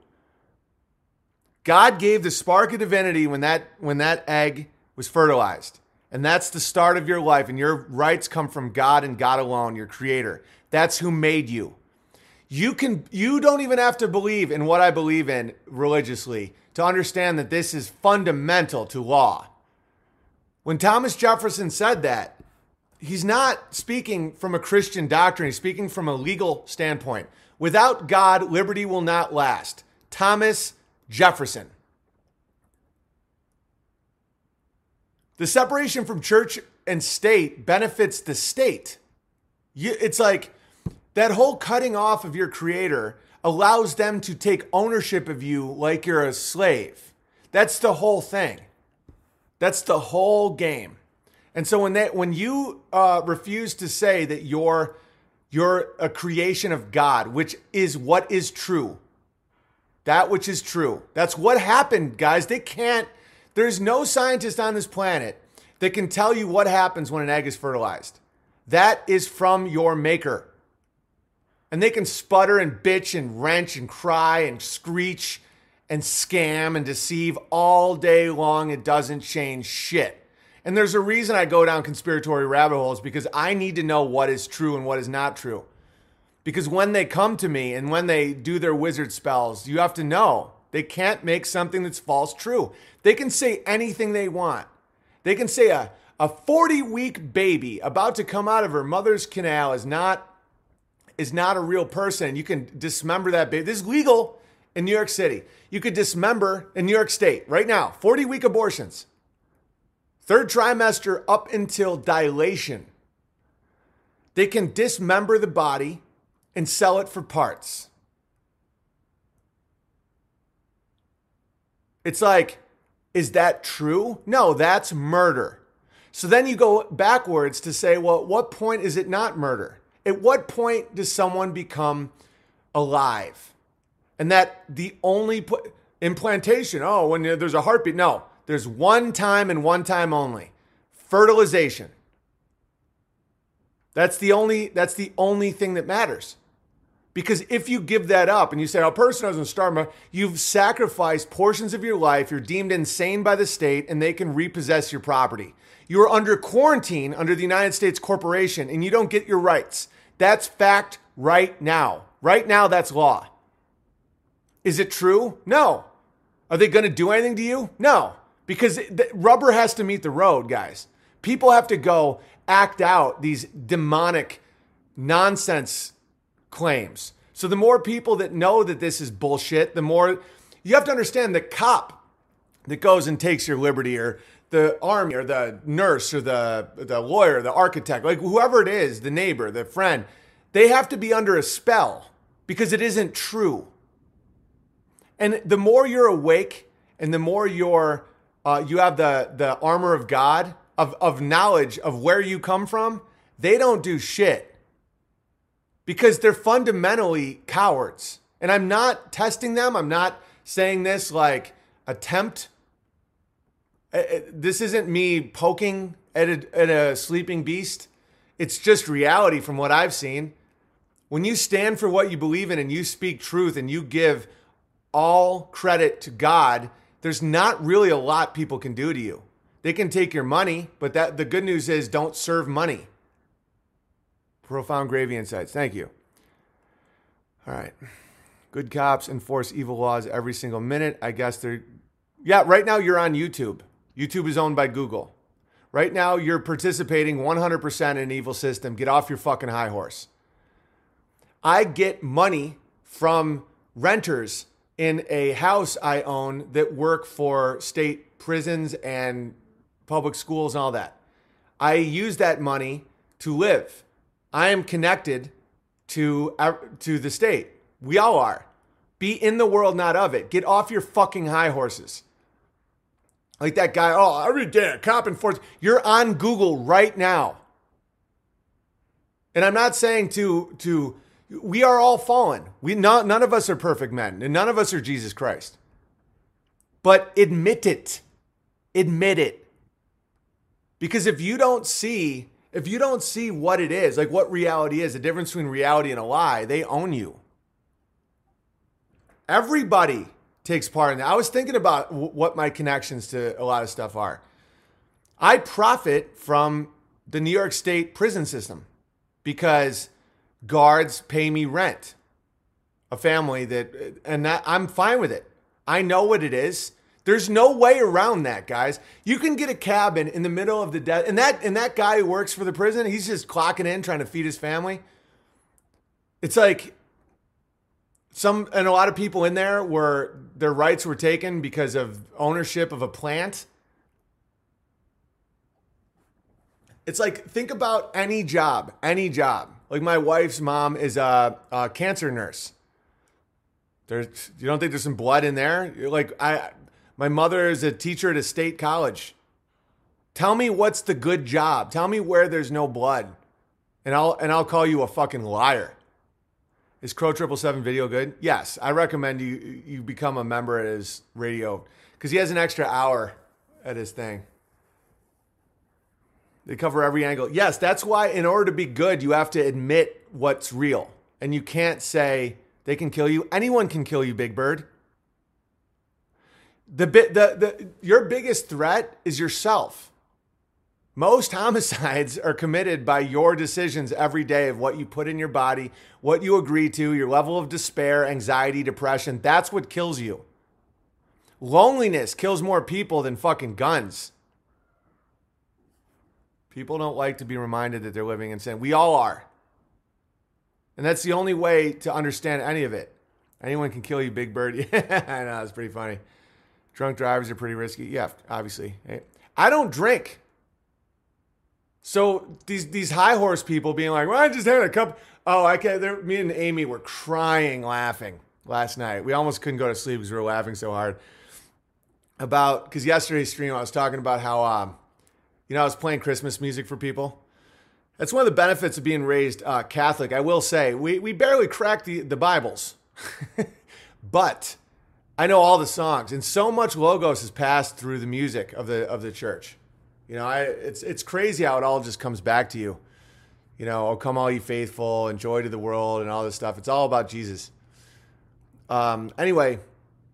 God gave the spark of divinity when that egg was fertilized. And that's the start of your life. And your rights come from God and God alone, your creator. That's who made you. You don't even have to believe in what I believe in religiously to understand that this is fundamental to law. When Thomas Jefferson said that, he's not speaking from a Christian doctrine. He's speaking from a legal standpoint. Without God, liberty will not last. Thomas Jefferson. The separation from church and state benefits the state. It's like that whole cutting off of your creator allows them to take ownership of you like you're a slave. That's the whole thing. That's the whole game. And so when you refuse to say that you're a creation of God, which is what is true, that which is true. That's what happened, guys. There's no scientist on this planet that can tell you what happens when an egg is fertilized. That is from your maker. And they can sputter and bitch and wrench and cry and screech and scam and deceive all day long. It doesn't change shit. And there's a reason I go down conspiratorial rabbit holes because I need to know what is true and what is not true. Because when they come to me and when they do their wizard spells, you have to know they can't make something that's false true. They can say anything they want. They can say a 40-week baby about to come out of her mother's canal is not a real person. You can dismember that baby. This is legal in New York City. You could dismember in New York State right now, 40-week abortions. Third trimester up until dilation. They can dismember the body and sell it for parts. It's like, is that true? No, that's murder. So then you go backwards to say, well, at what point is it not murder? At what point does someone become alive? And that the only implantation, when there's a heartbeat. No, there's one time and one time only. Fertilization. That's the only thing that matters. Because if you give that up and you say, a person doesn't start, you've sacrificed portions of your life, you're deemed insane by the state, and they can repossess your property. You are under quarantine under the United States Corporation, and you don't get your rights. That's fact right now. Right now, that's law. Is it true? No. Are they going to do anything to you? No. Because the rubber has to meet the road, guys. People have to go act out these demonic nonsense claims. So the more people that know that this is bullshit, the more you have to understand the cop that goes and takes your liberty, or the army, or the nurse, or the lawyer, the architect, like whoever it is, the neighbor, the friend, they have to be under a spell because it isn't true. And the more you're awake and the more you have the armor of God, of knowledge of where you come from, they don't do shit. Because they're fundamentally cowards. And I'm not testing them. I'm not saying this like attempt. This isn't me poking at a sleeping beast. It's just reality from what I've seen. When you stand for what you believe in and you speak truth and you give all credit to God, there's not really a lot people can do to you. They can take your money, but the good news is don't serve money. Profound Gravy Insights. Thank you. All right. Good cops enforce evil laws every single minute. I guess right now you're on YouTube. YouTube is owned by Google. Right now you're participating 100% in an evil system. Get off your fucking high horse. I get money from renters in a house I own that work for state prisons and public schools and all that. I use that money to live. I am connected to the state. We all are. Be in the world, not of it. Get off your fucking high horses. Like that guy, oh, every day a cop enforces. You're on Google right now. And I'm not saying we are all fallen. None of us are perfect men, and none of us are Jesus Christ. But admit it. Admit it. Because if you don't see what it is, like what reality is, the difference between reality and a lie, they own you. Everybody takes part in that. I was thinking about what my connections to a lot of stuff are. I profit from the New York State prison system because guards pay me rent. A family and I'm fine with it. I know what it is. There's no way around that, guys. You can get a cabin in the middle of the desert, and that guy who works for the prison, he's just clocking in, trying to feed his family. It's like a lot of people in there their rights were taken because of ownership of a plant. It's like, think about any job. Like my wife's mom is a cancer nurse. You don't think there's some blood in there? You're like, my mother is a teacher at a state college. Tell me what's the good job. Tell me where there's no blood, and I'll call you a fucking liar. Is Crow 777 video good? Yes, I recommend you become a member at his radio because he has an extra hour at his thing. They cover every angle. Yes, that's why in order to be good, you have to admit what's real, and you can't say they can kill you. Anyone can kill you, Big Bird. Your biggest threat is yourself. Most homicides are committed by your decisions every day of what you put in your body, what you agree to, your level of despair, anxiety, depression. That's what kills you. Loneliness kills more people than fucking guns. People don't like to be reminded that they're living in sin. We all are. And that's the only way to understand any of it. Anyone can kill you, Big Bird. Yeah, I know, it's pretty funny. Drunk drivers are pretty risky. Yeah, obviously. I don't drink. So these high horse people being like, well, I just had a cup. Oh, I can't. Me and Amy were crying, laughing last night. We almost couldn't go to sleep because we were laughing so hard. Because yesterday's stream, I was talking about how, I was playing Christmas music for people. That's one of the benefits of being raised Catholic. I will say, we barely cracked the Bibles. But I know all the songs. And so much Logos has passed through the music of the church. It's crazy how it all just comes back to you. Oh, come all you faithful, and joy to the world, and all this stuff. It's all about Jesus. Anyway,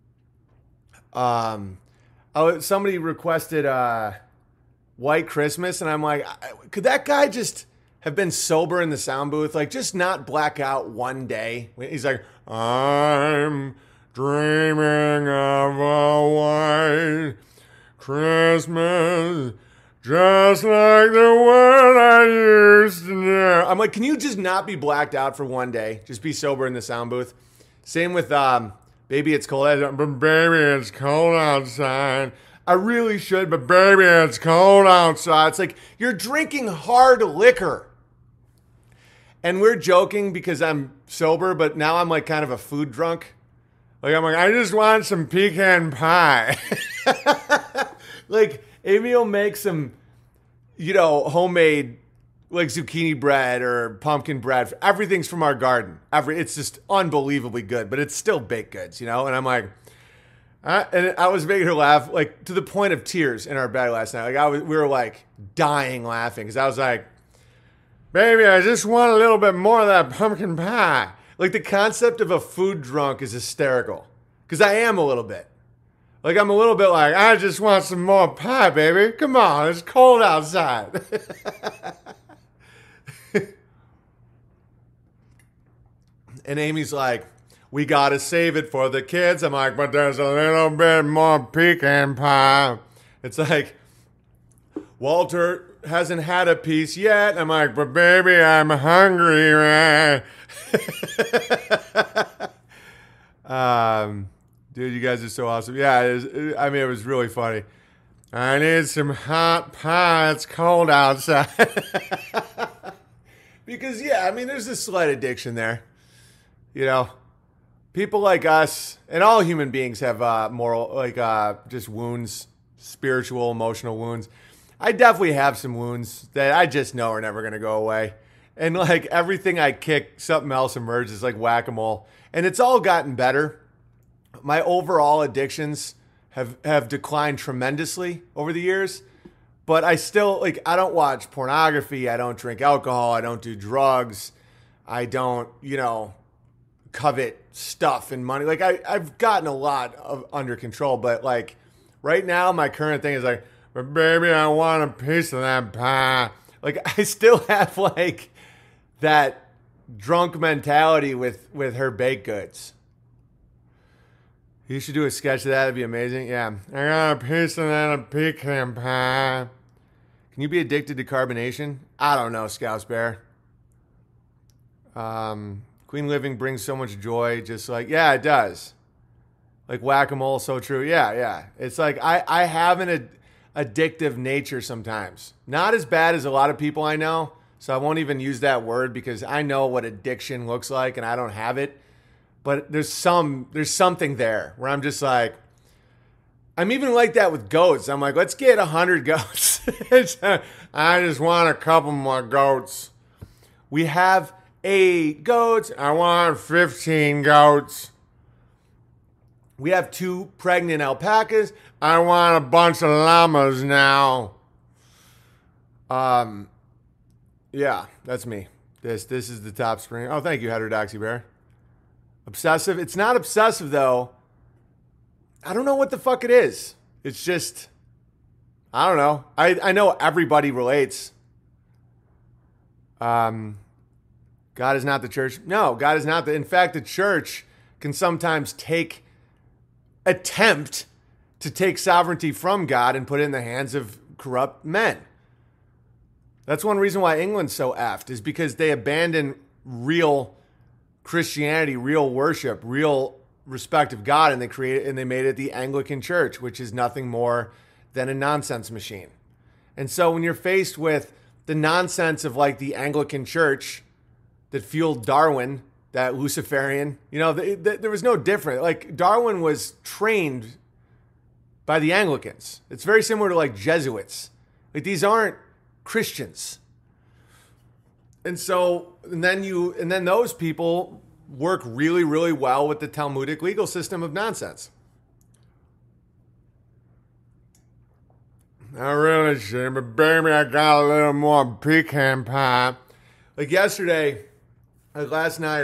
somebody requested White Christmas, and I'm like, could that guy just have been sober in the sound booth? Like, just not black out one day. He's like, I'm dreaming of a white Christmas, just like the one I used to know. I'm like, can you just not be blacked out for one day? Just be sober in the sound booth. Same with Baby It's Cold. But baby, it's cold outside. I really should, but baby, it's cold outside. It's like, you're drinking hard liquor. And we're joking because I'm sober, but now I'm like kind of a food drunk. I'm like, I just want some pecan pie. Like, Amy will make some, homemade, like, zucchini bread or pumpkin bread. Everything's from our garden. It's just unbelievably good, but it's still baked goods, And I'm like, and I was making her laugh, like, to the point of tears in our bed last night. Like, we were, like, dying laughing because I was like, baby, I just want a little bit more of that pumpkin pie. Like, the concept of a food drunk is hysterical because I am a little bit. Like, I'm a little bit like, I just want some more pie, baby. Come on, it's cold outside. And Amy's like, we got to save it for the kids. I'm like, but there's a little bit more pecan pie. It's like, Walter hasn't had a piece yet. I'm like, but baby, I'm hungry, man. Dude, you guys are so awesome. Yeah, it was really funny. I need some hot pie. It's cold outside. Because, yeah, I mean, there's a slight addiction there. You know, people like us and all human beings have moral, just wounds, spiritual, emotional wounds. I definitely have some wounds that I just know are never going to go away. And like everything I kick, something else emerges like whack-a-mole. And it's all gotten better. My overall addictions have declined tremendously over the years. But I still, I don't watch pornography. I don't drink alcohol. I don't do drugs. I don't, covet stuff and money. I've gotten a lot under control. But right now, my current thing is but baby, I want a piece of that pie. I still have that drunk mentality with her baked goods. You should do a sketch of that. That'd be amazing. Yeah. I got a piece of that pecan pie. Can you be addicted to carbonation? I don't know, Scouse Bear. Queen Living brings so much joy. Just yeah, it does. Whack-a-mole, so true. Yeah. It's I have an addictive nature sometimes. Not as bad as a lot of people I know. So I won't even use that word because I know what addiction looks like and I don't have it. But there's something there where I'm just I'm even like that with goats. I'm let's get 100 goats. I just want a couple more goats. We have 8 goats. I want 15 goats. We have 2 pregnant alpacas. I want a bunch of llamas now. Yeah, that's me. This is the top screen. Oh, thank you, Heterodoxy Bear. Obsessive. It's not obsessive, though. I don't know what the fuck it is. It's just, I don't know. I know everybody relates. God is not the church. No, God is not in fact, the church can sometimes attempt to take sovereignty from God and put it in the hands of corrupt men. That's one reason why England's so effed, is because they abandon real Christianity, real worship, real respect of God, and they made it the Anglican Church, which is nothing more than a nonsense machine. And so when you're faced with the nonsense of the Anglican Church that fueled Darwin, that Luciferian, there was no different. Darwin was trained by the Anglicans. It's very similar to Jesuits. These aren't Christians. And then those people work really, really well with the Talmudic legal system of nonsense. I really should, but baby, I got a little more pecan pie. Yesterday, last night,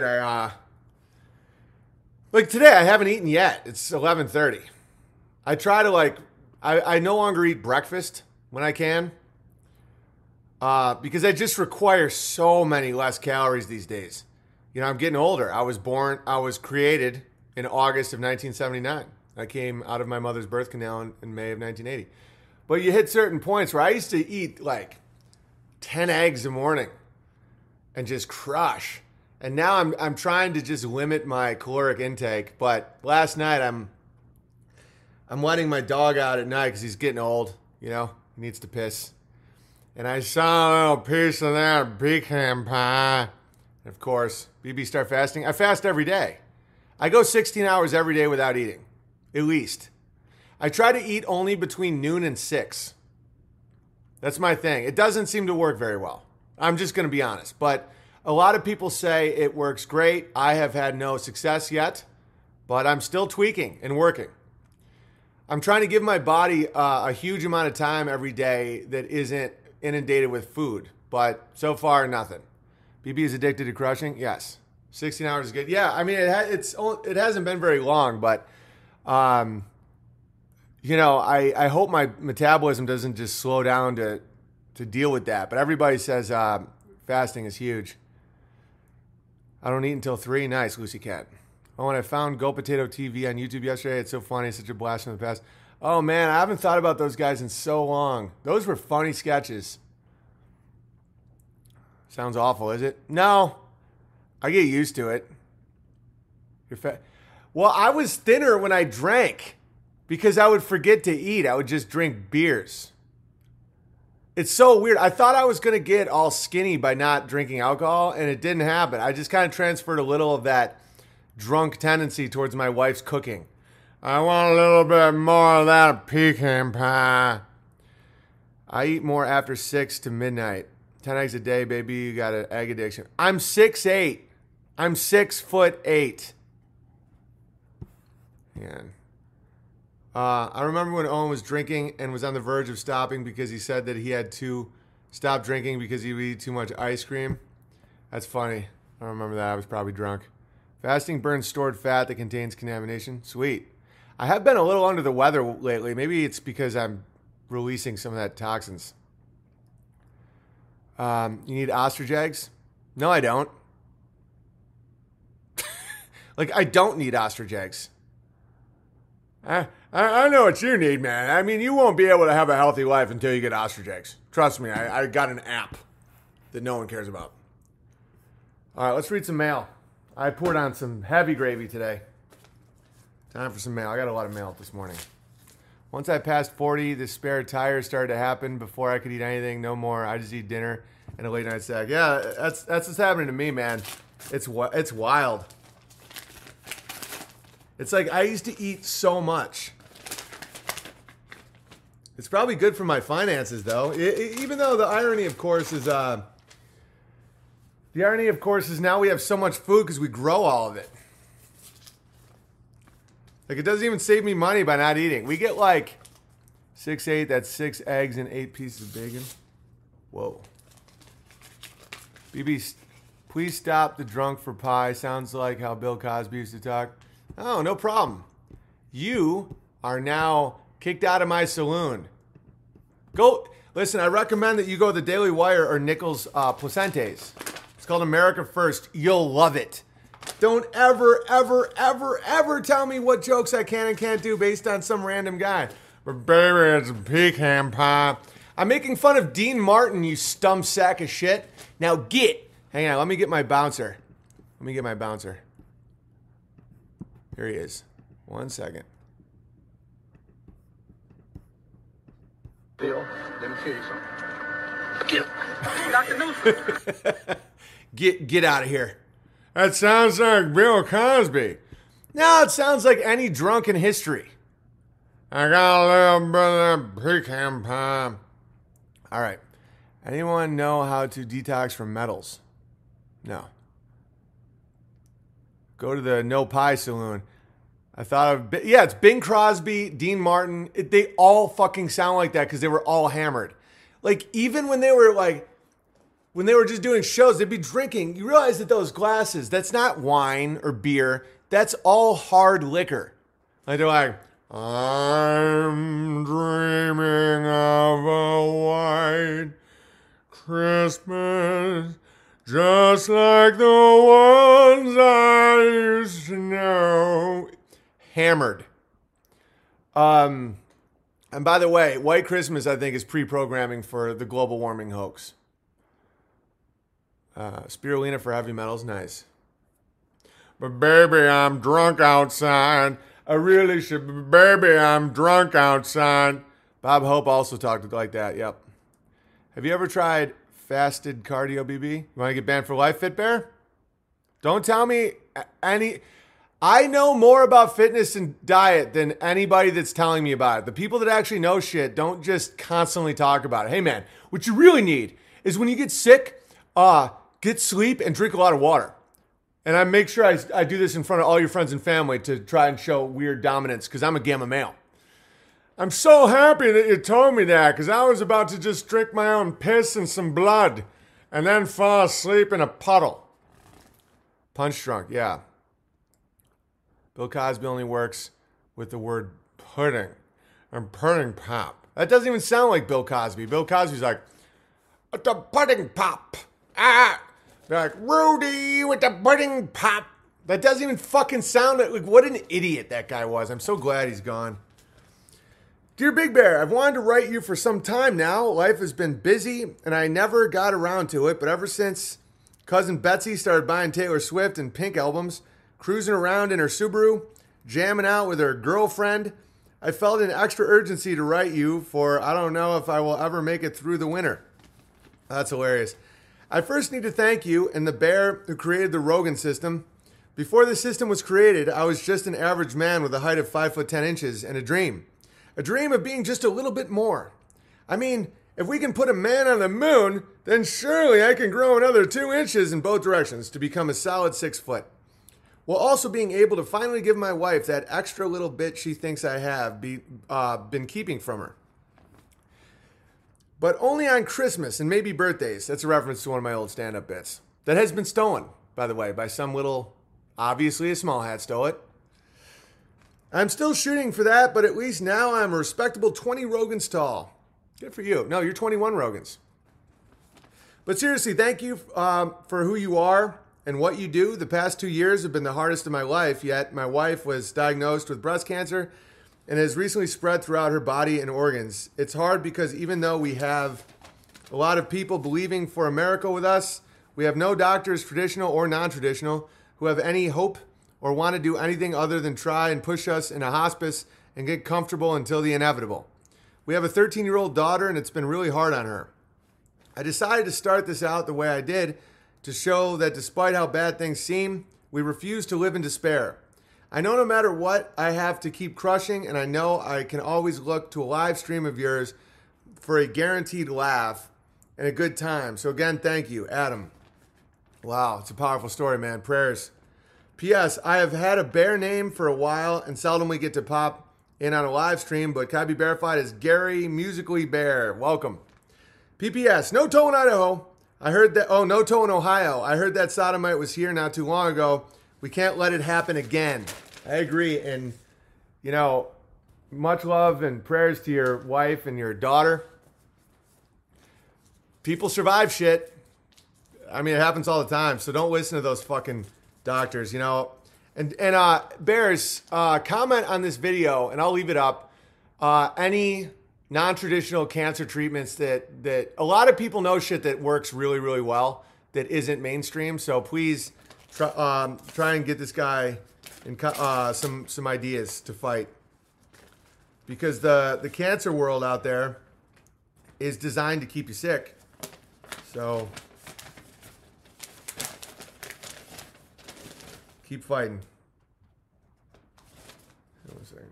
today, I haven't eaten yet. It's 11:30. I try to I no longer eat breakfast when I can. Because I just require so many less calories these days. I'm getting older. I was created in August of 1979. I came out of my mother's birth canal in May of 1980. But you hit certain points where I used to eat 10 eggs a morning and just crush. And now I'm trying to just limit my caloric intake. But last night I'm letting my dog out at night because he's getting old. He needs to piss. And I saw a little piece of that pecan pie. And of course, BB start fasting. I fast every day. I go 16 hours every day without eating, at least. I try to eat only between noon and 6. That's my thing. It doesn't seem to work very well. I'm just going to be honest. But a lot of people say it works great. I have had no success yet, but I'm still tweaking and working. I'm trying to give my body a huge amount of time every day that isn't inundated with food, but so far nothing. BB is addicted to crushing. Yes, 16 hours is good. Yeah, I mean it hasn't been very long, but I hope my metabolism doesn't just slow down to deal with that. But everybody says fasting is huge. I don't eat until 3. Nice, Lucy Cat. Oh, and I found Go Potato TV on YouTube yesterday. It's so funny. It's such a blast from the past. Oh, man, I haven't thought about those guys in so long. Those were funny sketches. Sounds awful, is it? No. I get used to it. Well, I was thinner when I drank because I would forget to eat. I would just drink beers. It's so weird. I thought I was going to get all skinny by not drinking alcohol, and it didn't happen. I just kind of transferred a little of that drunk tendency towards my wife's cooking. I want a little bit more of that pecan pie. I eat more after 6 to midnight. 10 eggs a day, baby. You got an egg addiction. I'm 6'8". I'm 6'8". Man. I remember when Owen was drinking and was on the verge of stopping because he said that he had to stop drinking because he would eat too much ice cream. That's funny. I remember that. I was probably drunk. Fasting burns stored fat that contains contamination. Sweet. I have been a little under the weather lately. Maybe it's because I'm releasing some of that toxins. You need ostrich eggs? No, I don't. Like, I don't need ostrich eggs. I know what you need, man. I mean, you won't be able to have a healthy life until you get ostrich eggs. Trust me, I got an app that no one cares about. All right, let's read some mail. I poured on some heavy gravy today. Time for some mail. I got a lot of mail this morning. Once I passed 40, the spare tires started to happen before I could eat anything. No more. I just eat dinner and a late night snack. Yeah, that's what's happening to me, man. It's wild. It's like I used to eat so much. It's probably good for my finances, though. Even though the irony, of course, is now we have so much food because we grow all of it. Like, it doesn't even save me money by not eating. We get like 6'8", that's 6 eggs and 8 pieces of bacon. Whoa. BB, please stop the drunk for pie. Sounds like how Bill Cosby used to talk. Oh, no problem. You are now kicked out of my saloon. Go, listen, I recommend that you go to the Daily Wire or Nichols Placentes. It's called America First. You'll love it. Don't ever, ever, ever, ever tell me what jokes I can and can't do based on some random guy. But baby, it's a pecan pie. I'm making fun of Dean Martin, you stump sack of shit. Now get. Hang on, let me get my bouncer. Here he is. 1 second. Bill, let me tell you something. Dr. Newsom. Get out of here. That sounds like Bill Cosby. No, it sounds like any drunk in history. I got a little bit of pecan pie. All right. Anyone know how to detox from metals? No. Go to the No Pie Saloon. I thought of, it's Bing Crosby, Dean Martin. They all fucking sound like that because they were all hammered. Like, even when they were just doing shows, they'd be drinking. You realize that those glasses, that's not wine or beer. That's all hard liquor. Like, they're like, I'm dreaming of a white Christmas, just like the ones I used to know. Hammered. And by the way, White Christmas, I think, is pre-programming for the global warming hoax. Spirulina for heavy metals, nice. But baby, I'm drunk outside. I really should. Baby, I'm drunk outside. Bob Hope also talked like that, yep. Have you ever tried fasted cardio, BB? You want to get banned for life, Fit Bear? Don't tell me any... I know more about fitness and diet than anybody that's telling me about it. The people that actually know shit don't just constantly talk about it. Hey, man, what you really need is when you get sick, get sleep and drink a lot of water. And I make sure I do this in front of all your friends and family to try and show weird dominance because I'm a gamma male. I'm so happy that you told me that because I was about to just drink my own piss and some blood and then fall asleep in a puddle. Punch drunk, yeah. Bill Cosby only works with the word pudding and pudding pop. That doesn't even sound like Bill Cosby. Bill Cosby's like, the pudding pop. They're like, Rudy with the pudding pop. That doesn't even fucking sound like what an idiot that guy was. I'm so glad he's gone. Dear Big Bear, I've wanted to write you for some time now. Life has been busy and I never got around to it. But ever since Cousin Betsy started buying Taylor Swift and Pink albums, cruising around in her Subaru, jamming out with her girlfriend. I felt an extra urgency to write you, for I don't know if I will ever make it through the winter. That's hilarious. I first need to thank you and the bear who created the Rogan system. Before the system was created, I was just an average man with a height of 5 foot 10 inches and a dream. A dream of being just a little bit more. I mean, if we can put a man on the moon, then surely I can grow another 2 inches in both directions to become a solid 6 foot. While also being able to finally give my wife that extra little bit she thinks I have been keeping from her. But only on Christmas and maybe birthdays. That's a reference to one of my old stand-up bits. That has been stolen, by the way, by some little, obviously a small hat stole it. I'm still shooting for that, but at least now I'm a respectable 20 Rogans tall. Good for you. No, you're 21 Rogans. But seriously, thank you for who you are and what you do. The past 2 years have been the hardest of my life, yet my wife was diagnosed with breast cancer and has recently spread throughout her body and organs. It's hard because even though we have a lot of people believing for a miracle with us, we have no doctors, traditional or non-traditional, who have any hope or want to do anything other than try and push us in a hospice and get comfortable until the inevitable. We have a 13-year-old daughter, and it's been really hard on her. I decided to start this out the way I did to show that despite how bad things seem, we refuse to live in despair. I know no matter what, I have to keep crushing, and I know I can always look to a live stream of yours for a guaranteed laugh and a good time. So again, thank you, Adam. Wow, it's a powerful story, man. Prayers. P.S. I have had a bear name for a while and seldomly get to pop in on a live stream, but can I be verified as Gary Musically Bear? Welcome. P.P.S. No toe in Idaho. I heard that. Oh, no toe in Ohio. I heard that sodomite was here not too long ago. We can't let it happen again. I agree. And, you know, much love and prayers to your wife and your daughter. People survive shit. I mean, it happens all the time. So don't listen to those fucking doctors, you know. And Bears, comment on this video, and I'll leave it up. Any non-traditional cancer treatments that a lot of people know shit that works really, really well that isn't mainstream. So please try and get this guy in, some ideas to fight, because the cancer world out there is designed to keep you sick. So keep fighting. One second.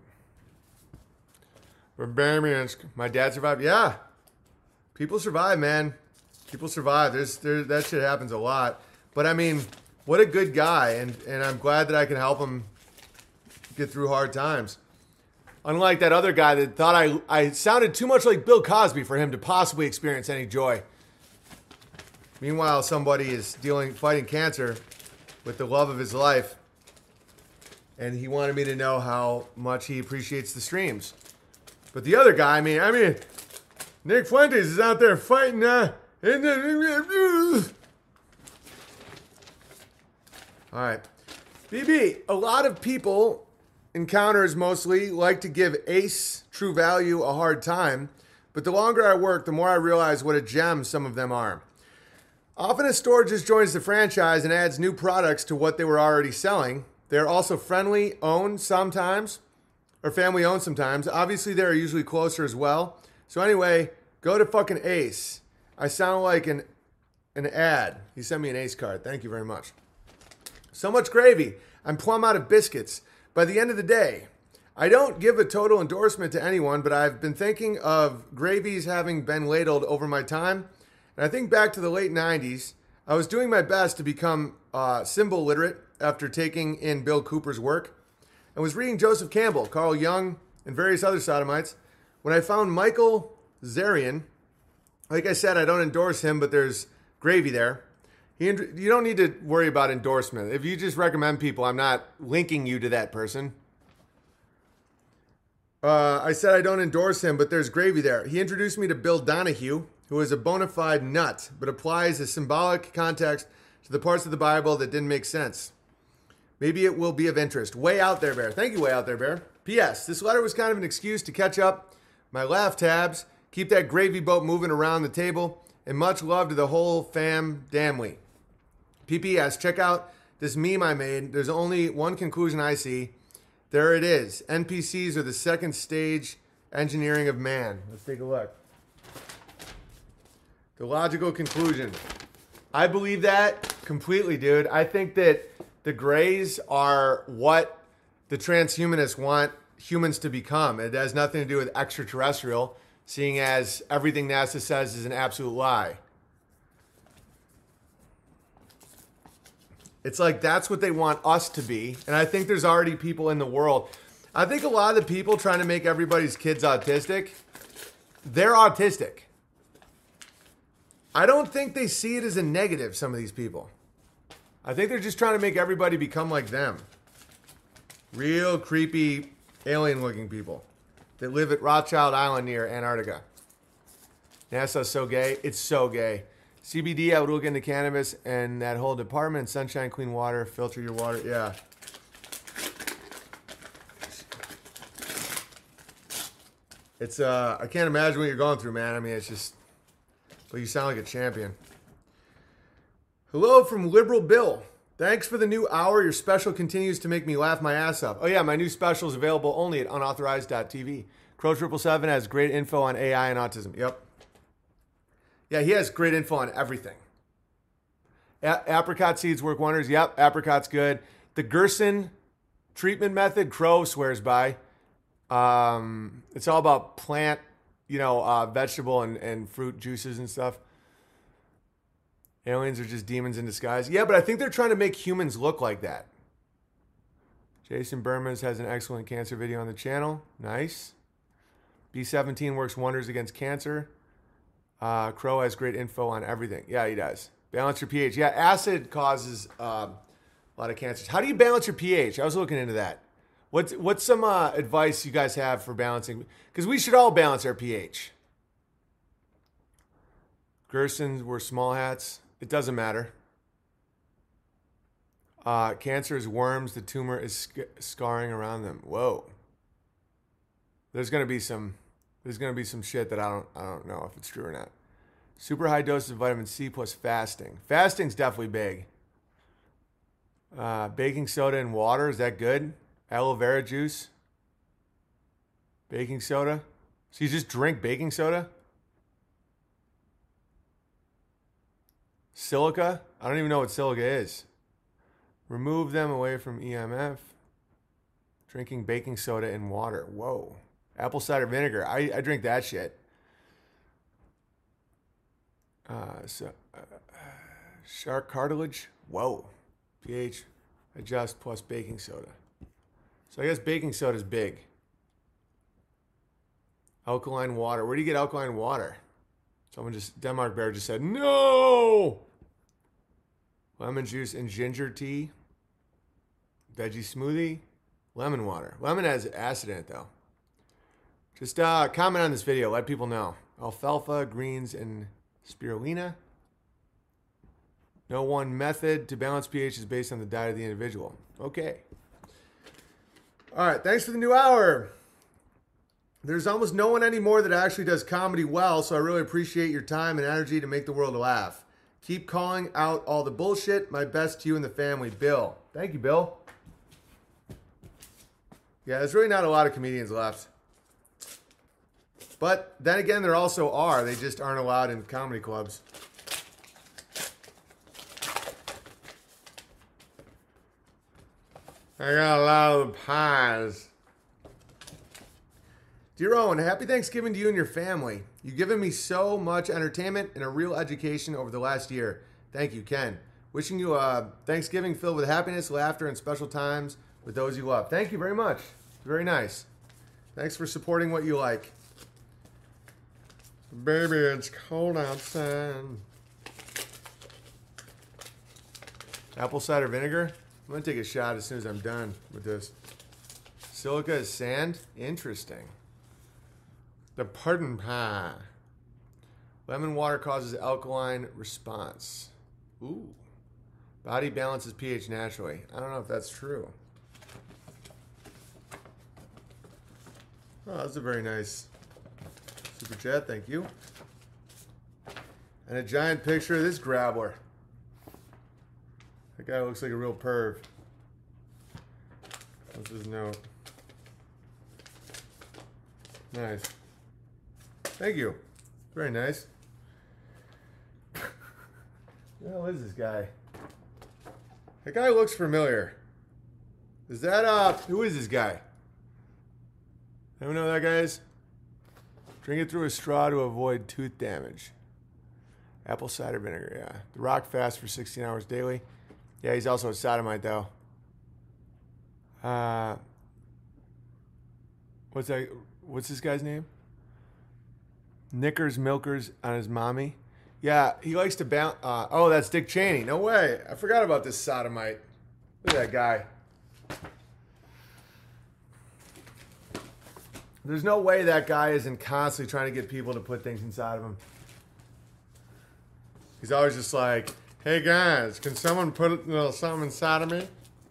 Barbarians. My dad survived. Yeah. People survive, man. People survive. That shit happens a lot. But I mean, what a good guy. And I'm glad that I can help him get through hard times. Unlike that other guy that thought I sounded too much like Bill Cosby for him to possibly experience any joy. Meanwhile, somebody is fighting cancer with the love of his life. And he wanted me to know how much he appreciates the streams. But the other guy, I mean, Nick Fuentes is out there fighting. All right. BB, a lot of people, encounters mostly, like to give Ace True Value a hard time. But the longer I work, the more I realize what a gem some of them are. Often a store just joins the franchise and adds new products to what they were already selling. They're also family owned sometimes. Obviously, they're usually closer as well. So anyway, go to fucking Ace. I sound like an ad. He sent me an Ace card. Thank you very much. So much gravy. I'm plumb out of biscuits. By the end of the day, I don't give a total endorsement to anyone, but I've been thinking of gravies having been ladled over my time. And I think back to the late 90s. I was doing my best to become symbol literate after taking in Bill Cooper's work, and was reading Joseph Campbell, Carl Jung, and various other sodomites, when I found Michael Zarian. Like I said, I don't endorse him, but there's gravy there. You don't need to worry about endorsement. If you just recommend people, I'm not linking you to that person. I said I don't endorse him, but there's gravy there. He introduced me to Bill Donahue, who is a bona fide nut, but applies a symbolic context to the parts of the Bible that didn't make sense. Maybe it will be of interest. Way out there, Bear. Thank you, Way Out There, Bear. P.S. This letter was kind of an excuse to catch up my laugh tabs, keep that gravy boat moving around the table, and much love to the whole fam damnly. P.P.S. Check out this meme I made. There's only one conclusion I see. There it is. NPCs are the second stage engineering of man. Let's take a look. The logical conclusion. I believe that completely, dude. I think that the grays are what the transhumanists want humans to become. It has nothing to do with extraterrestrial, seeing as everything NASA says is an absolute lie. It's like that's what they want us to be. And I think there's already people in the world. I think a lot of the people trying to make everybody's kids autistic, they're autistic. I don't think they see it as a negative, some of these people. I think they're just trying to make everybody become like them. Real creepy alien-looking people that live at Rothschild Island near Antarctica. NASA's so gay. It's so gay. CBD, I would look into cannabis and that whole department. Sunshine, clean water, filter your water. Yeah. It's, I can't imagine what you're going through, man. I mean, it's just, well, you sound like a champion. Hello from Liberal Bill. Thanks for the new hour. Your special continues to make me laugh my ass off. Oh, yeah, my new special is available only at unauthorized.tv. Crow777 has great info on AI and autism. Yep. Yeah, he has great info on everything. Apricot seeds work wonders. Yep, apricot's good. The Gerson treatment method, Crow swears by. It's all about plant, vegetable and fruit juices and stuff. Aliens are just demons in disguise. Yeah, but I think they're trying to make humans look like that. Jason Burmans has an excellent cancer video on the channel. Nice. B17 works wonders against cancer. Crow has great info on everything. Yeah, he does. Balance your pH. Yeah, acid causes a lot of cancers. How do you balance your pH? I was looking into that. What's some advice you guys have for balancing? Because we should all balance our pH. Gersons were small hats. It doesn't matter. Cancer is worms. The tumor is scarring around them. Whoa. There's gonna be some shit that I don't know if it's true or not. Super high doses of vitamin C plus fasting. Fasting's definitely big. Baking soda and water, is that good? Aloe vera juice. Baking soda. So you just drink baking soda? Silica? I don't even know what silica is. Remove them away from EMF. Drinking baking soda and water. Whoa. Apple cider vinegar. I drink that shit. Shark cartilage. Whoa. pH adjust plus baking soda. So I guess baking soda is big. Alkaline water. Where do you get alkaline water? Denmark Bear just said, no! Lemon juice and ginger tea. Veggie smoothie. Lemon water. Lemon has acid in it, though. Just comment on this video. Let people know. Alfalfa, greens, and spirulina. No one method to balance pH is based on the diet of the individual. Okay. All right. Thanks for the new hour. There's almost no one anymore that actually does comedy well, so I really appreciate your time and energy to make the world laugh. Keep calling out all the bullshit. My best to you and the family, Bill. Thank you, Bill. Yeah, there's really not a lot of comedians left. But then again, there also are. They just aren't allowed in comedy clubs. I got a lot of pies. Dear Owen, happy Thanksgiving to you and your family. You've given me so much entertainment and a real education over the last year. Thank you, Ken. Wishing you a Thanksgiving filled with happiness, laughter, and special times with those you love. Thank you very much. Very nice. Thanks for supporting what you like. Baby, it's cold outside. Apple cider vinegar. I'm going to take a shot as soon as I'm done with this. Silica is sand? Interesting. The pudding pie. Lemon water causes alkaline response. Ooh. Body balances pH naturally. I don't know if that's true. Oh, that's a very nice super chat. Thank you. And a giant picture of this grabbler. That guy looks like a real perv. What's his note? Nice. Thank you. Very nice. Who the hell is this guy? That guy looks familiar. Is that, who is this guy? Anyone know who that guy is? Drink it through a straw to avoid tooth damage. Apple cider vinegar, yeah. The Rock fast for 16 hours daily. Yeah, he's also a sodomite, though. What's that? What's this guy's name? Knickers Milkers on his mommy. Yeah, he likes to bounce. Oh, that's Dick Cheney. No way. I forgot about this sodomite. Look at that guy. There's no way that guy isn't constantly trying to get people to put things inside of him. He's always just like, hey guys, can someone put a little something inside of me?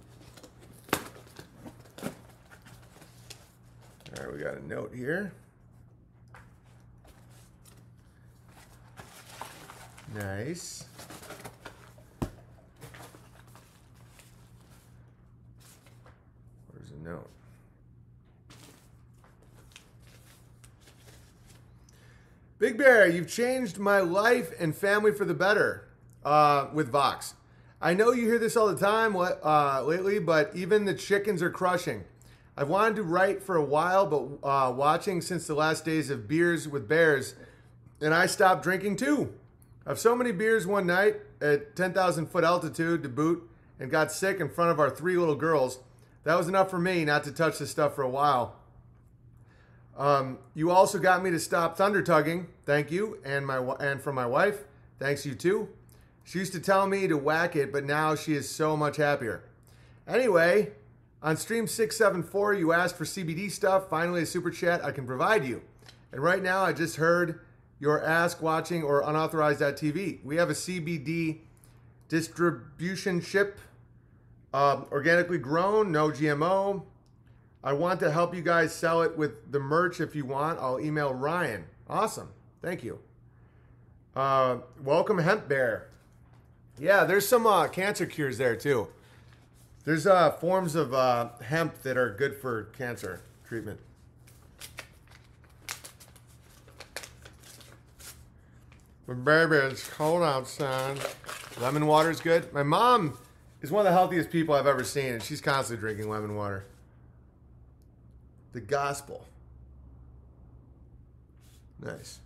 All right, we got a note here. Nice. Where's the note? Big Bear, you've changed my life and family for the better with Vox. I know you hear this all the time lately, but even the chickens are crushing. I've wanted to write for a while, but watching since the last days of Beers with Bears, and I stopped drinking too. I have so many beers one night at 10,000 foot altitude to boot and got sick in front of our 3 little girls. That was enough for me not to touch this stuff for a while. You also got me to stop thunder tugging. Thank you. And from my wife. Thanks you too. She used to tell me to whack it, but now she is so much happier. Anyway, on stream 674, you asked for CBD stuff. Finally, a super chat I can provide you. And right now, I just heard your ask, watching, or unauthorized.tv. We have a CBD distribution ship, organically grown, no GMO. I want to help you guys sell it with the merch if you want. I'll email Ryan. Awesome. Thank you. Welcome, Hemp Bear. Yeah, there's some cancer cures there, too. There's forms of hemp that are good for cancer treatment. But baby, it's cold outside. Lemon water is good. My mom is one of the healthiest people I've ever seen, and she's constantly drinking lemon water. The gospel. Nice.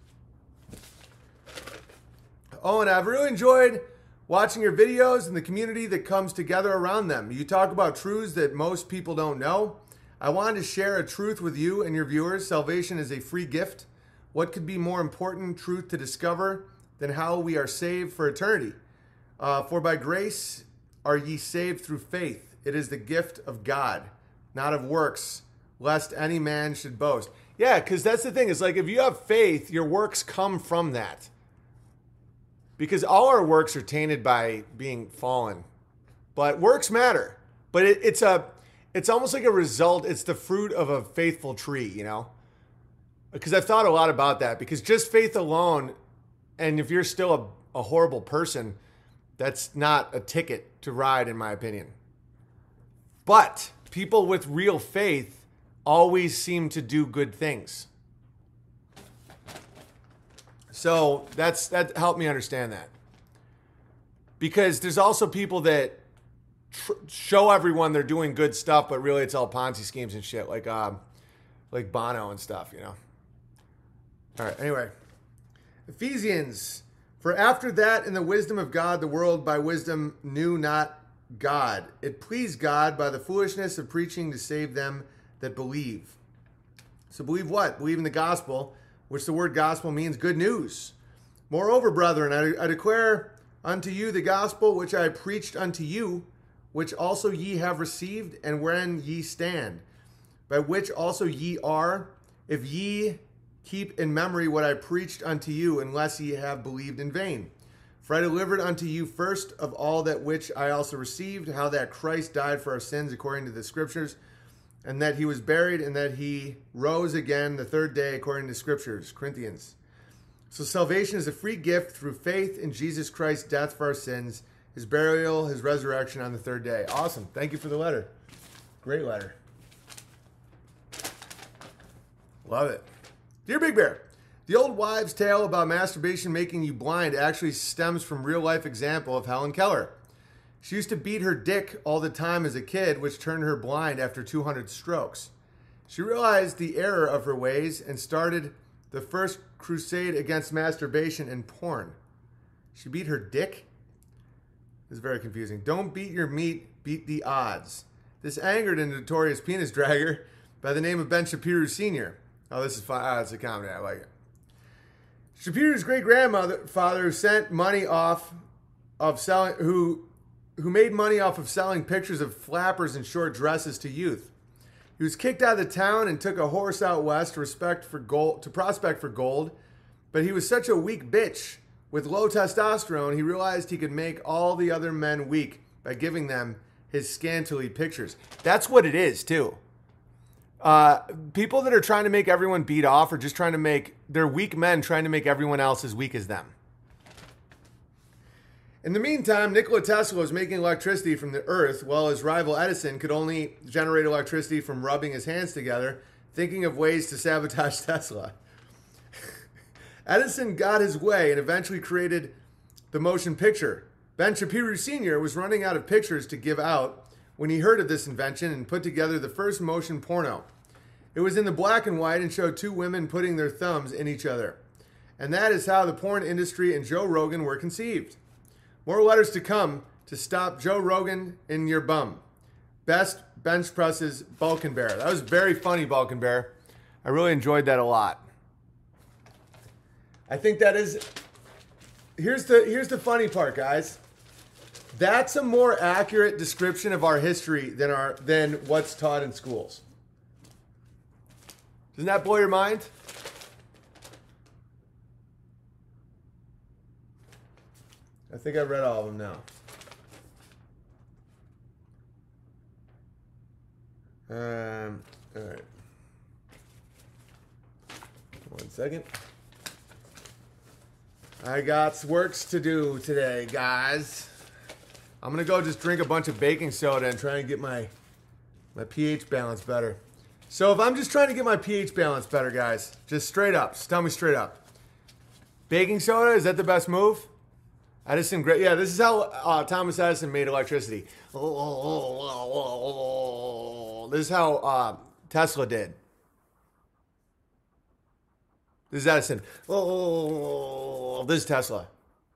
Oh, and I've really enjoyed watching your videos and the community that comes together around them. You talk about truths that most people don't know. I wanted to share a truth with you and your viewers. Salvation is a free gift. What could be more important truth to discover than how we are saved for eternity? For by grace are ye saved through faith. It is the gift of God, not of works, lest any man should boast. Yeah, because that's the thing. It's like if you have faith, your works come from that. Because all our works are tainted by being fallen. But works matter. But it's almost like a result. It's the fruit of a faithful tree, you know? Because I've thought a lot about that. Because just faith alone, and if you're still a horrible person, that's not a ticket to ride, in my opinion. But people with real faith always seem to do good things. So that helped me understand that. Because there's also people that show everyone they're doing good stuff, but really it's all Ponzi schemes and shit, like Bono and stuff, you know. All right, anyway. Ephesians, for after that in the wisdom of God, the world by wisdom knew not God. It pleased God by the foolishness of preaching to save them that believe. So believe what? Believe in the gospel, which the word gospel means good news. Moreover, brethren, I declare unto you the gospel which I preached unto you, which also ye have received, and wherein ye stand, by which also ye are, if ye keep in memory what I preached unto you, unless ye have believed in vain. For I delivered unto you first of all that which I also received, how that Christ died for our sins according to the Scriptures, and that he was buried, and that he rose again the third day according to Scriptures. Corinthians. So salvation is a free gift through faith in Jesus Christ's death for our sins, his burial, his resurrection on the third day. Awesome. Thank you for the letter. Great letter. Love it. Dear Big Bear, the old wives' tale about masturbation making you blind actually stems from real-life example of Helen Keller. She used to beat her dick all the time as a kid, which turned her blind after 200 strokes. She realized the error of her ways and started the first crusade against masturbation and porn. She beat her dick? This is very confusing. Don't beat your meat, beat the odds. This angered a notorious penis dragger by the name of Ben Shapiro Sr. Oh, this is fun. It's a comedy. I like it. Shapiro's great-grandfather who sent money off of selling, who made money off of selling pictures of flappers and short dresses to youth. He was kicked out of the town and took a horse out west to prospect for gold, but he was such a weak bitch with low testosterone, he realized he could make all the other men weak by giving them his scantily pictures. That's what it is, too. People that are trying to make everyone beat off are just they're weak men trying to make everyone else as weak as them. In the meantime, Nikola Tesla was making electricity from the earth, while his rival Edison could only generate electricity from rubbing his hands together, thinking of ways to sabotage Tesla. Edison got his way and eventually created the motion picture. Ben Shapiro Sr. was running out of pictures to give out when he heard of this invention and put together the first motion porno. It was in the black and white and showed two women putting their thumbs in each other. And that is how the porn industry and Joe Rogan were conceived. More letters to come to stop Joe Rogan in your bum. Best bench presses, Balkan Bear. That was very funny, Balkan Bear. I really enjoyed that a lot. I think that is... Here's the funny part, guys. That's a more accurate description of our history than what's taught in schools. Doesn't that blow your mind? I think I've read all of them now. All right. 1 second. I got works to do today, guys. I'm going to go just drink a bunch of baking soda and try and get my pH balance better. So if I'm just trying to get my pH balance better, guys, just straight up, just tell me straight up. Baking soda, is that the best move? Edison, great. Yeah, this is how Thomas Edison made electricity. This is how Tesla did. This is Edison. This is Tesla.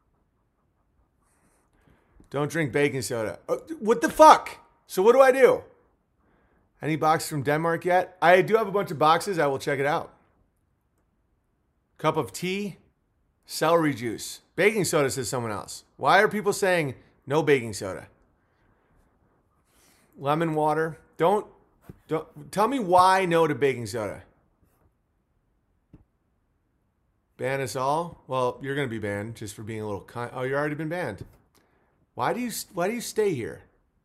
Don't drink baking soda. What the fuck? So what do I do? Any boxes from Denmark yet? I do have a bunch of boxes. I will check it out. Cup of tea, celery juice. Baking soda, says someone else. Why are people saying no baking soda? Lemon water. Don't tell me why no to baking soda. Ban us all? Well, you're going to be banned just for being a little kind. Oh, you've already been banned. Why do you stay here?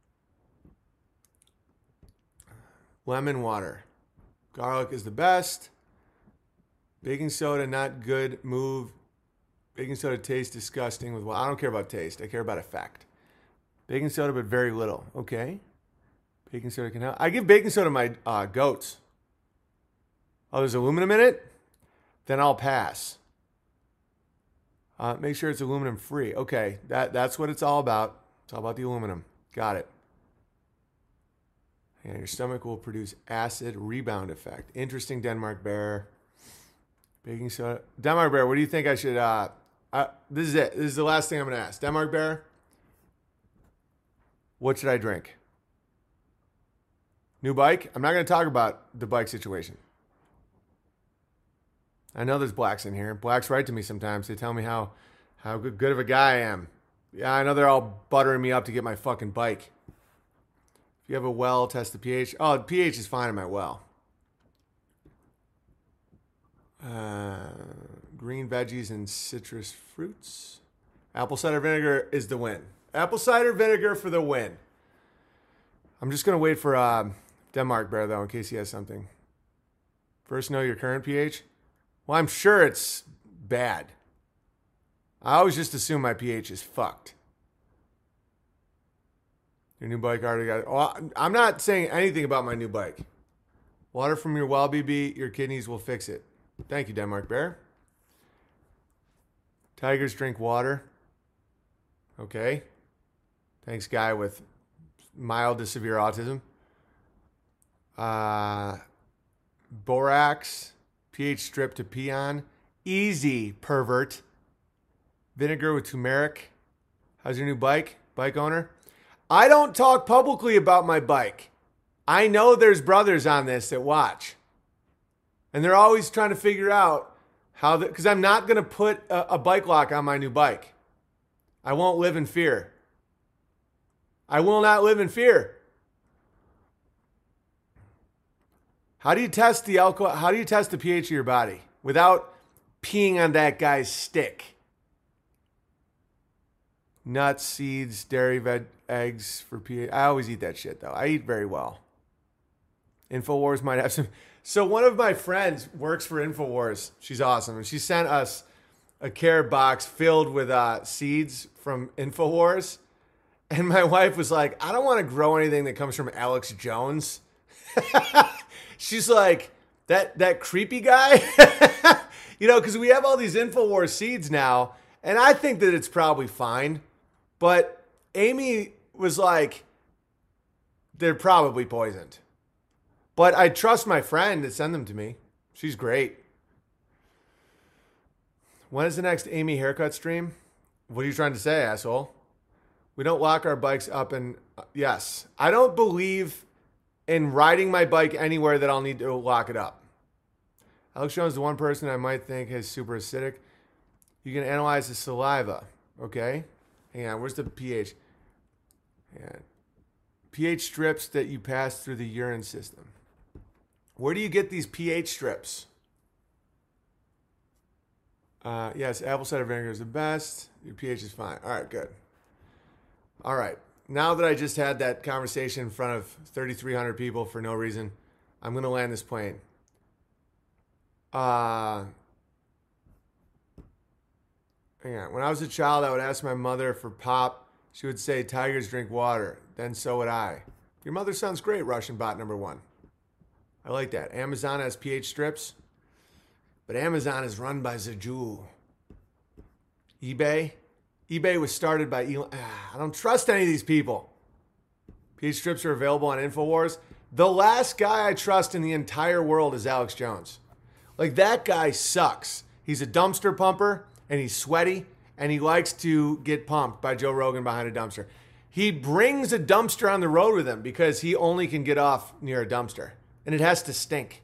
Lemon water. Garlic is the best. Baking soda, not good. Move. Baking soda tastes disgusting. Well, I don't care about taste. I care about effect. Baking soda, but very little. Okay. Baking soda can help. I give baking soda to my goats. Oh, there's aluminum in it? Then I'll pass. Make sure it's aluminum free. Okay, that's what it's all about. It's all about the aluminum. Got it. And your stomach will produce acid rebound effect. Interesting, Denmark Bear. Baking soda. Denmark Bear, what do you think I should... this is it. This is the last thing I'm going to ask. Denmark Bear, what should I drink? New bike? I'm not going to talk about the bike situation. I know there's blacks in here. Blacks write to me sometimes. They tell me how good of a guy I am. Yeah, I know they're all buttering me up to get my fucking bike. If you have a well, test the pH. Oh, the pH is fine in my well. Green veggies and citrus fruits. Apple cider vinegar is the win. Apple cider vinegar for the win. I'm just going to wait for Denmark Bear, though, in case he has something. First, know your current pH. Well, I'm sure it's bad. I always just assume my pH is fucked. Your new bike already got it. Well, I'm not saying anything about my new bike. Water from your well, BB, your kidneys will fix it. Thank you, Denmark Bear. Tigers drink water. Okay. Thanks, guy with mild to severe autism. Borax, pH strip to pee on. Easy, pervert. Vinegar with turmeric. How's your new bike, bike owner? I don't talk publicly about my bike. I know there's brothers on this that watch. And they're always trying to figure out how, because I'm not going to put a bike lock on my new bike. I won't live in fear. I will not live in fear. How do you test the alcohol? How do you test the pH of your body without peeing on that guy's stick? Nuts, seeds, dairy, eggs for pH. I always eat that shit though. I eat very well. InfoWars might have some. So one of my friends works for InfoWars. She's awesome. And she sent us a care box filled with seeds from InfoWars. And my wife was like, I don't want to grow anything that comes from Alex Jones. She's like, that creepy guy? You know, because we have all these InfoWars seeds now. And I think that it's probably fine. But Amy was like, they're probably poisoned. But I trust my friend to send them to me. She's great. When is the next Amy haircut stream? What are you trying to say, asshole? We don't lock our bikes up and... yes. I don't believe in riding my bike anywhere that I'll need to lock it up. Alex Jones is the one person I might think is super acidic. You can analyze the saliva. Okay? Hang on. Where's the pH? Hang on. pH strips that you pass through the urine system. Where do you get these pH strips? Yes, apple cider vinegar is the best. Your pH is fine. All right, good. All right. Now that I just had that conversation in front of 3,300 people for no reason, I'm going to land this plane. Hang on. When I was a child, I would ask my mother for pop. She would say, tigers drink water. Then so would I. Your mother sounds great, Russian bot number 1. I like that. Amazon has pH strips. But Amazon is run by Zaju. eBay was started by Elon. I don't trust any of these people. pH strips are available on InfoWars. The last guy I trust in the entire world is Alex Jones. Like, that guy sucks. He's a dumpster pumper, and he's sweaty, and he likes to get pumped by Joe Rogan behind a dumpster. He brings a dumpster on the road with him because he only can get off near a dumpster. And it has to stink.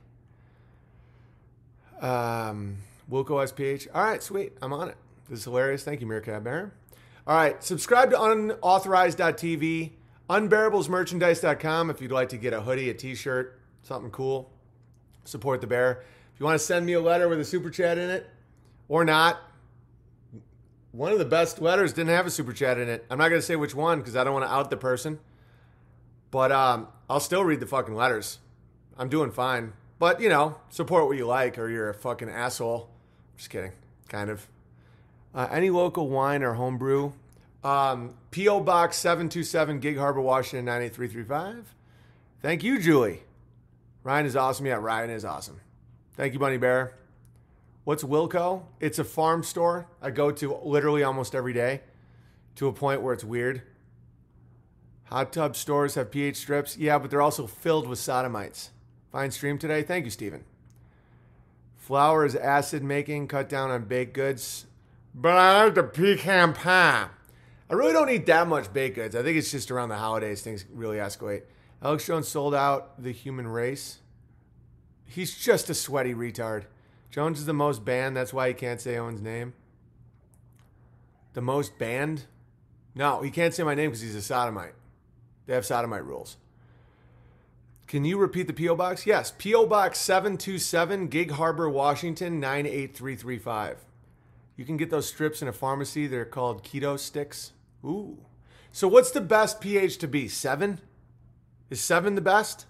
Wilco SPH. All right, sweet. I'm on it. This is hilarious. Thank you, Meerkat Bear. All right, subscribe to unauthorized.tv, unbearablesmerchandise.com if you'd like to get a hoodie, a t-shirt, something cool. Support the bear. If you want to send me a letter with a super chat in it, or not, one of the best letters didn't have a super chat in it. I'm not going to say which one because I don't want to out the person. But I'll still read the fucking letters. I'm doing fine. But, you know, support what you like or you're a fucking asshole. Just kidding. Kind of. Any local wine or homebrew. P.O. Box 727, Gig Harbor, Washington, 98335. Thank you, Julie. Ryan is awesome. Yeah, Ryan is awesome. Thank you, Bunny Bear. What's Wilco? It's a farm store I go to literally almost every day to a point where it's weird. Hot tub stores have pH strips. Yeah, but they're also filled with sodomites. Fine stream today. Thank you, Steven. Flour is acid making. Cut down on baked goods. But I like the pecan pie. I really don't eat that much baked goods. I think it's just around the holidays things really escalate. Alex Jones sold out the human race. He's just a sweaty retard. Jones is the most banned. That's why he can't say Owen's name. The most banned? No, he can't say my name because he's a sodomite. They have sodomite rules. Can you repeat the P.O. Box? Yes. P.O. Box 727, Gig Harbor, Washington, 98335. You can get those strips in a pharmacy. They're called keto sticks. Ooh. So what's the best pH to be? 7? Is 7 the best?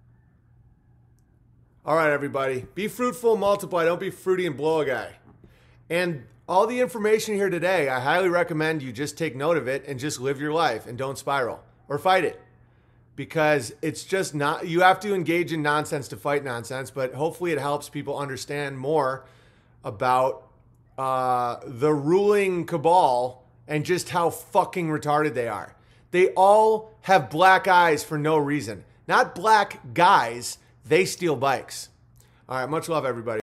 All right, everybody. Be fruitful, multiply. Don't be fruity and blow a guy. And all the information here today, I highly recommend you just take note of it and just live your life and don't spiral or fight it. because it's just not, you have to engage in nonsense to fight nonsense, but hopefully it helps people understand more about the ruling cabal and just how fucking retarded they are. They all have black eyes for no reason. Not black guys, they steal bikes. All right, much love, everybody.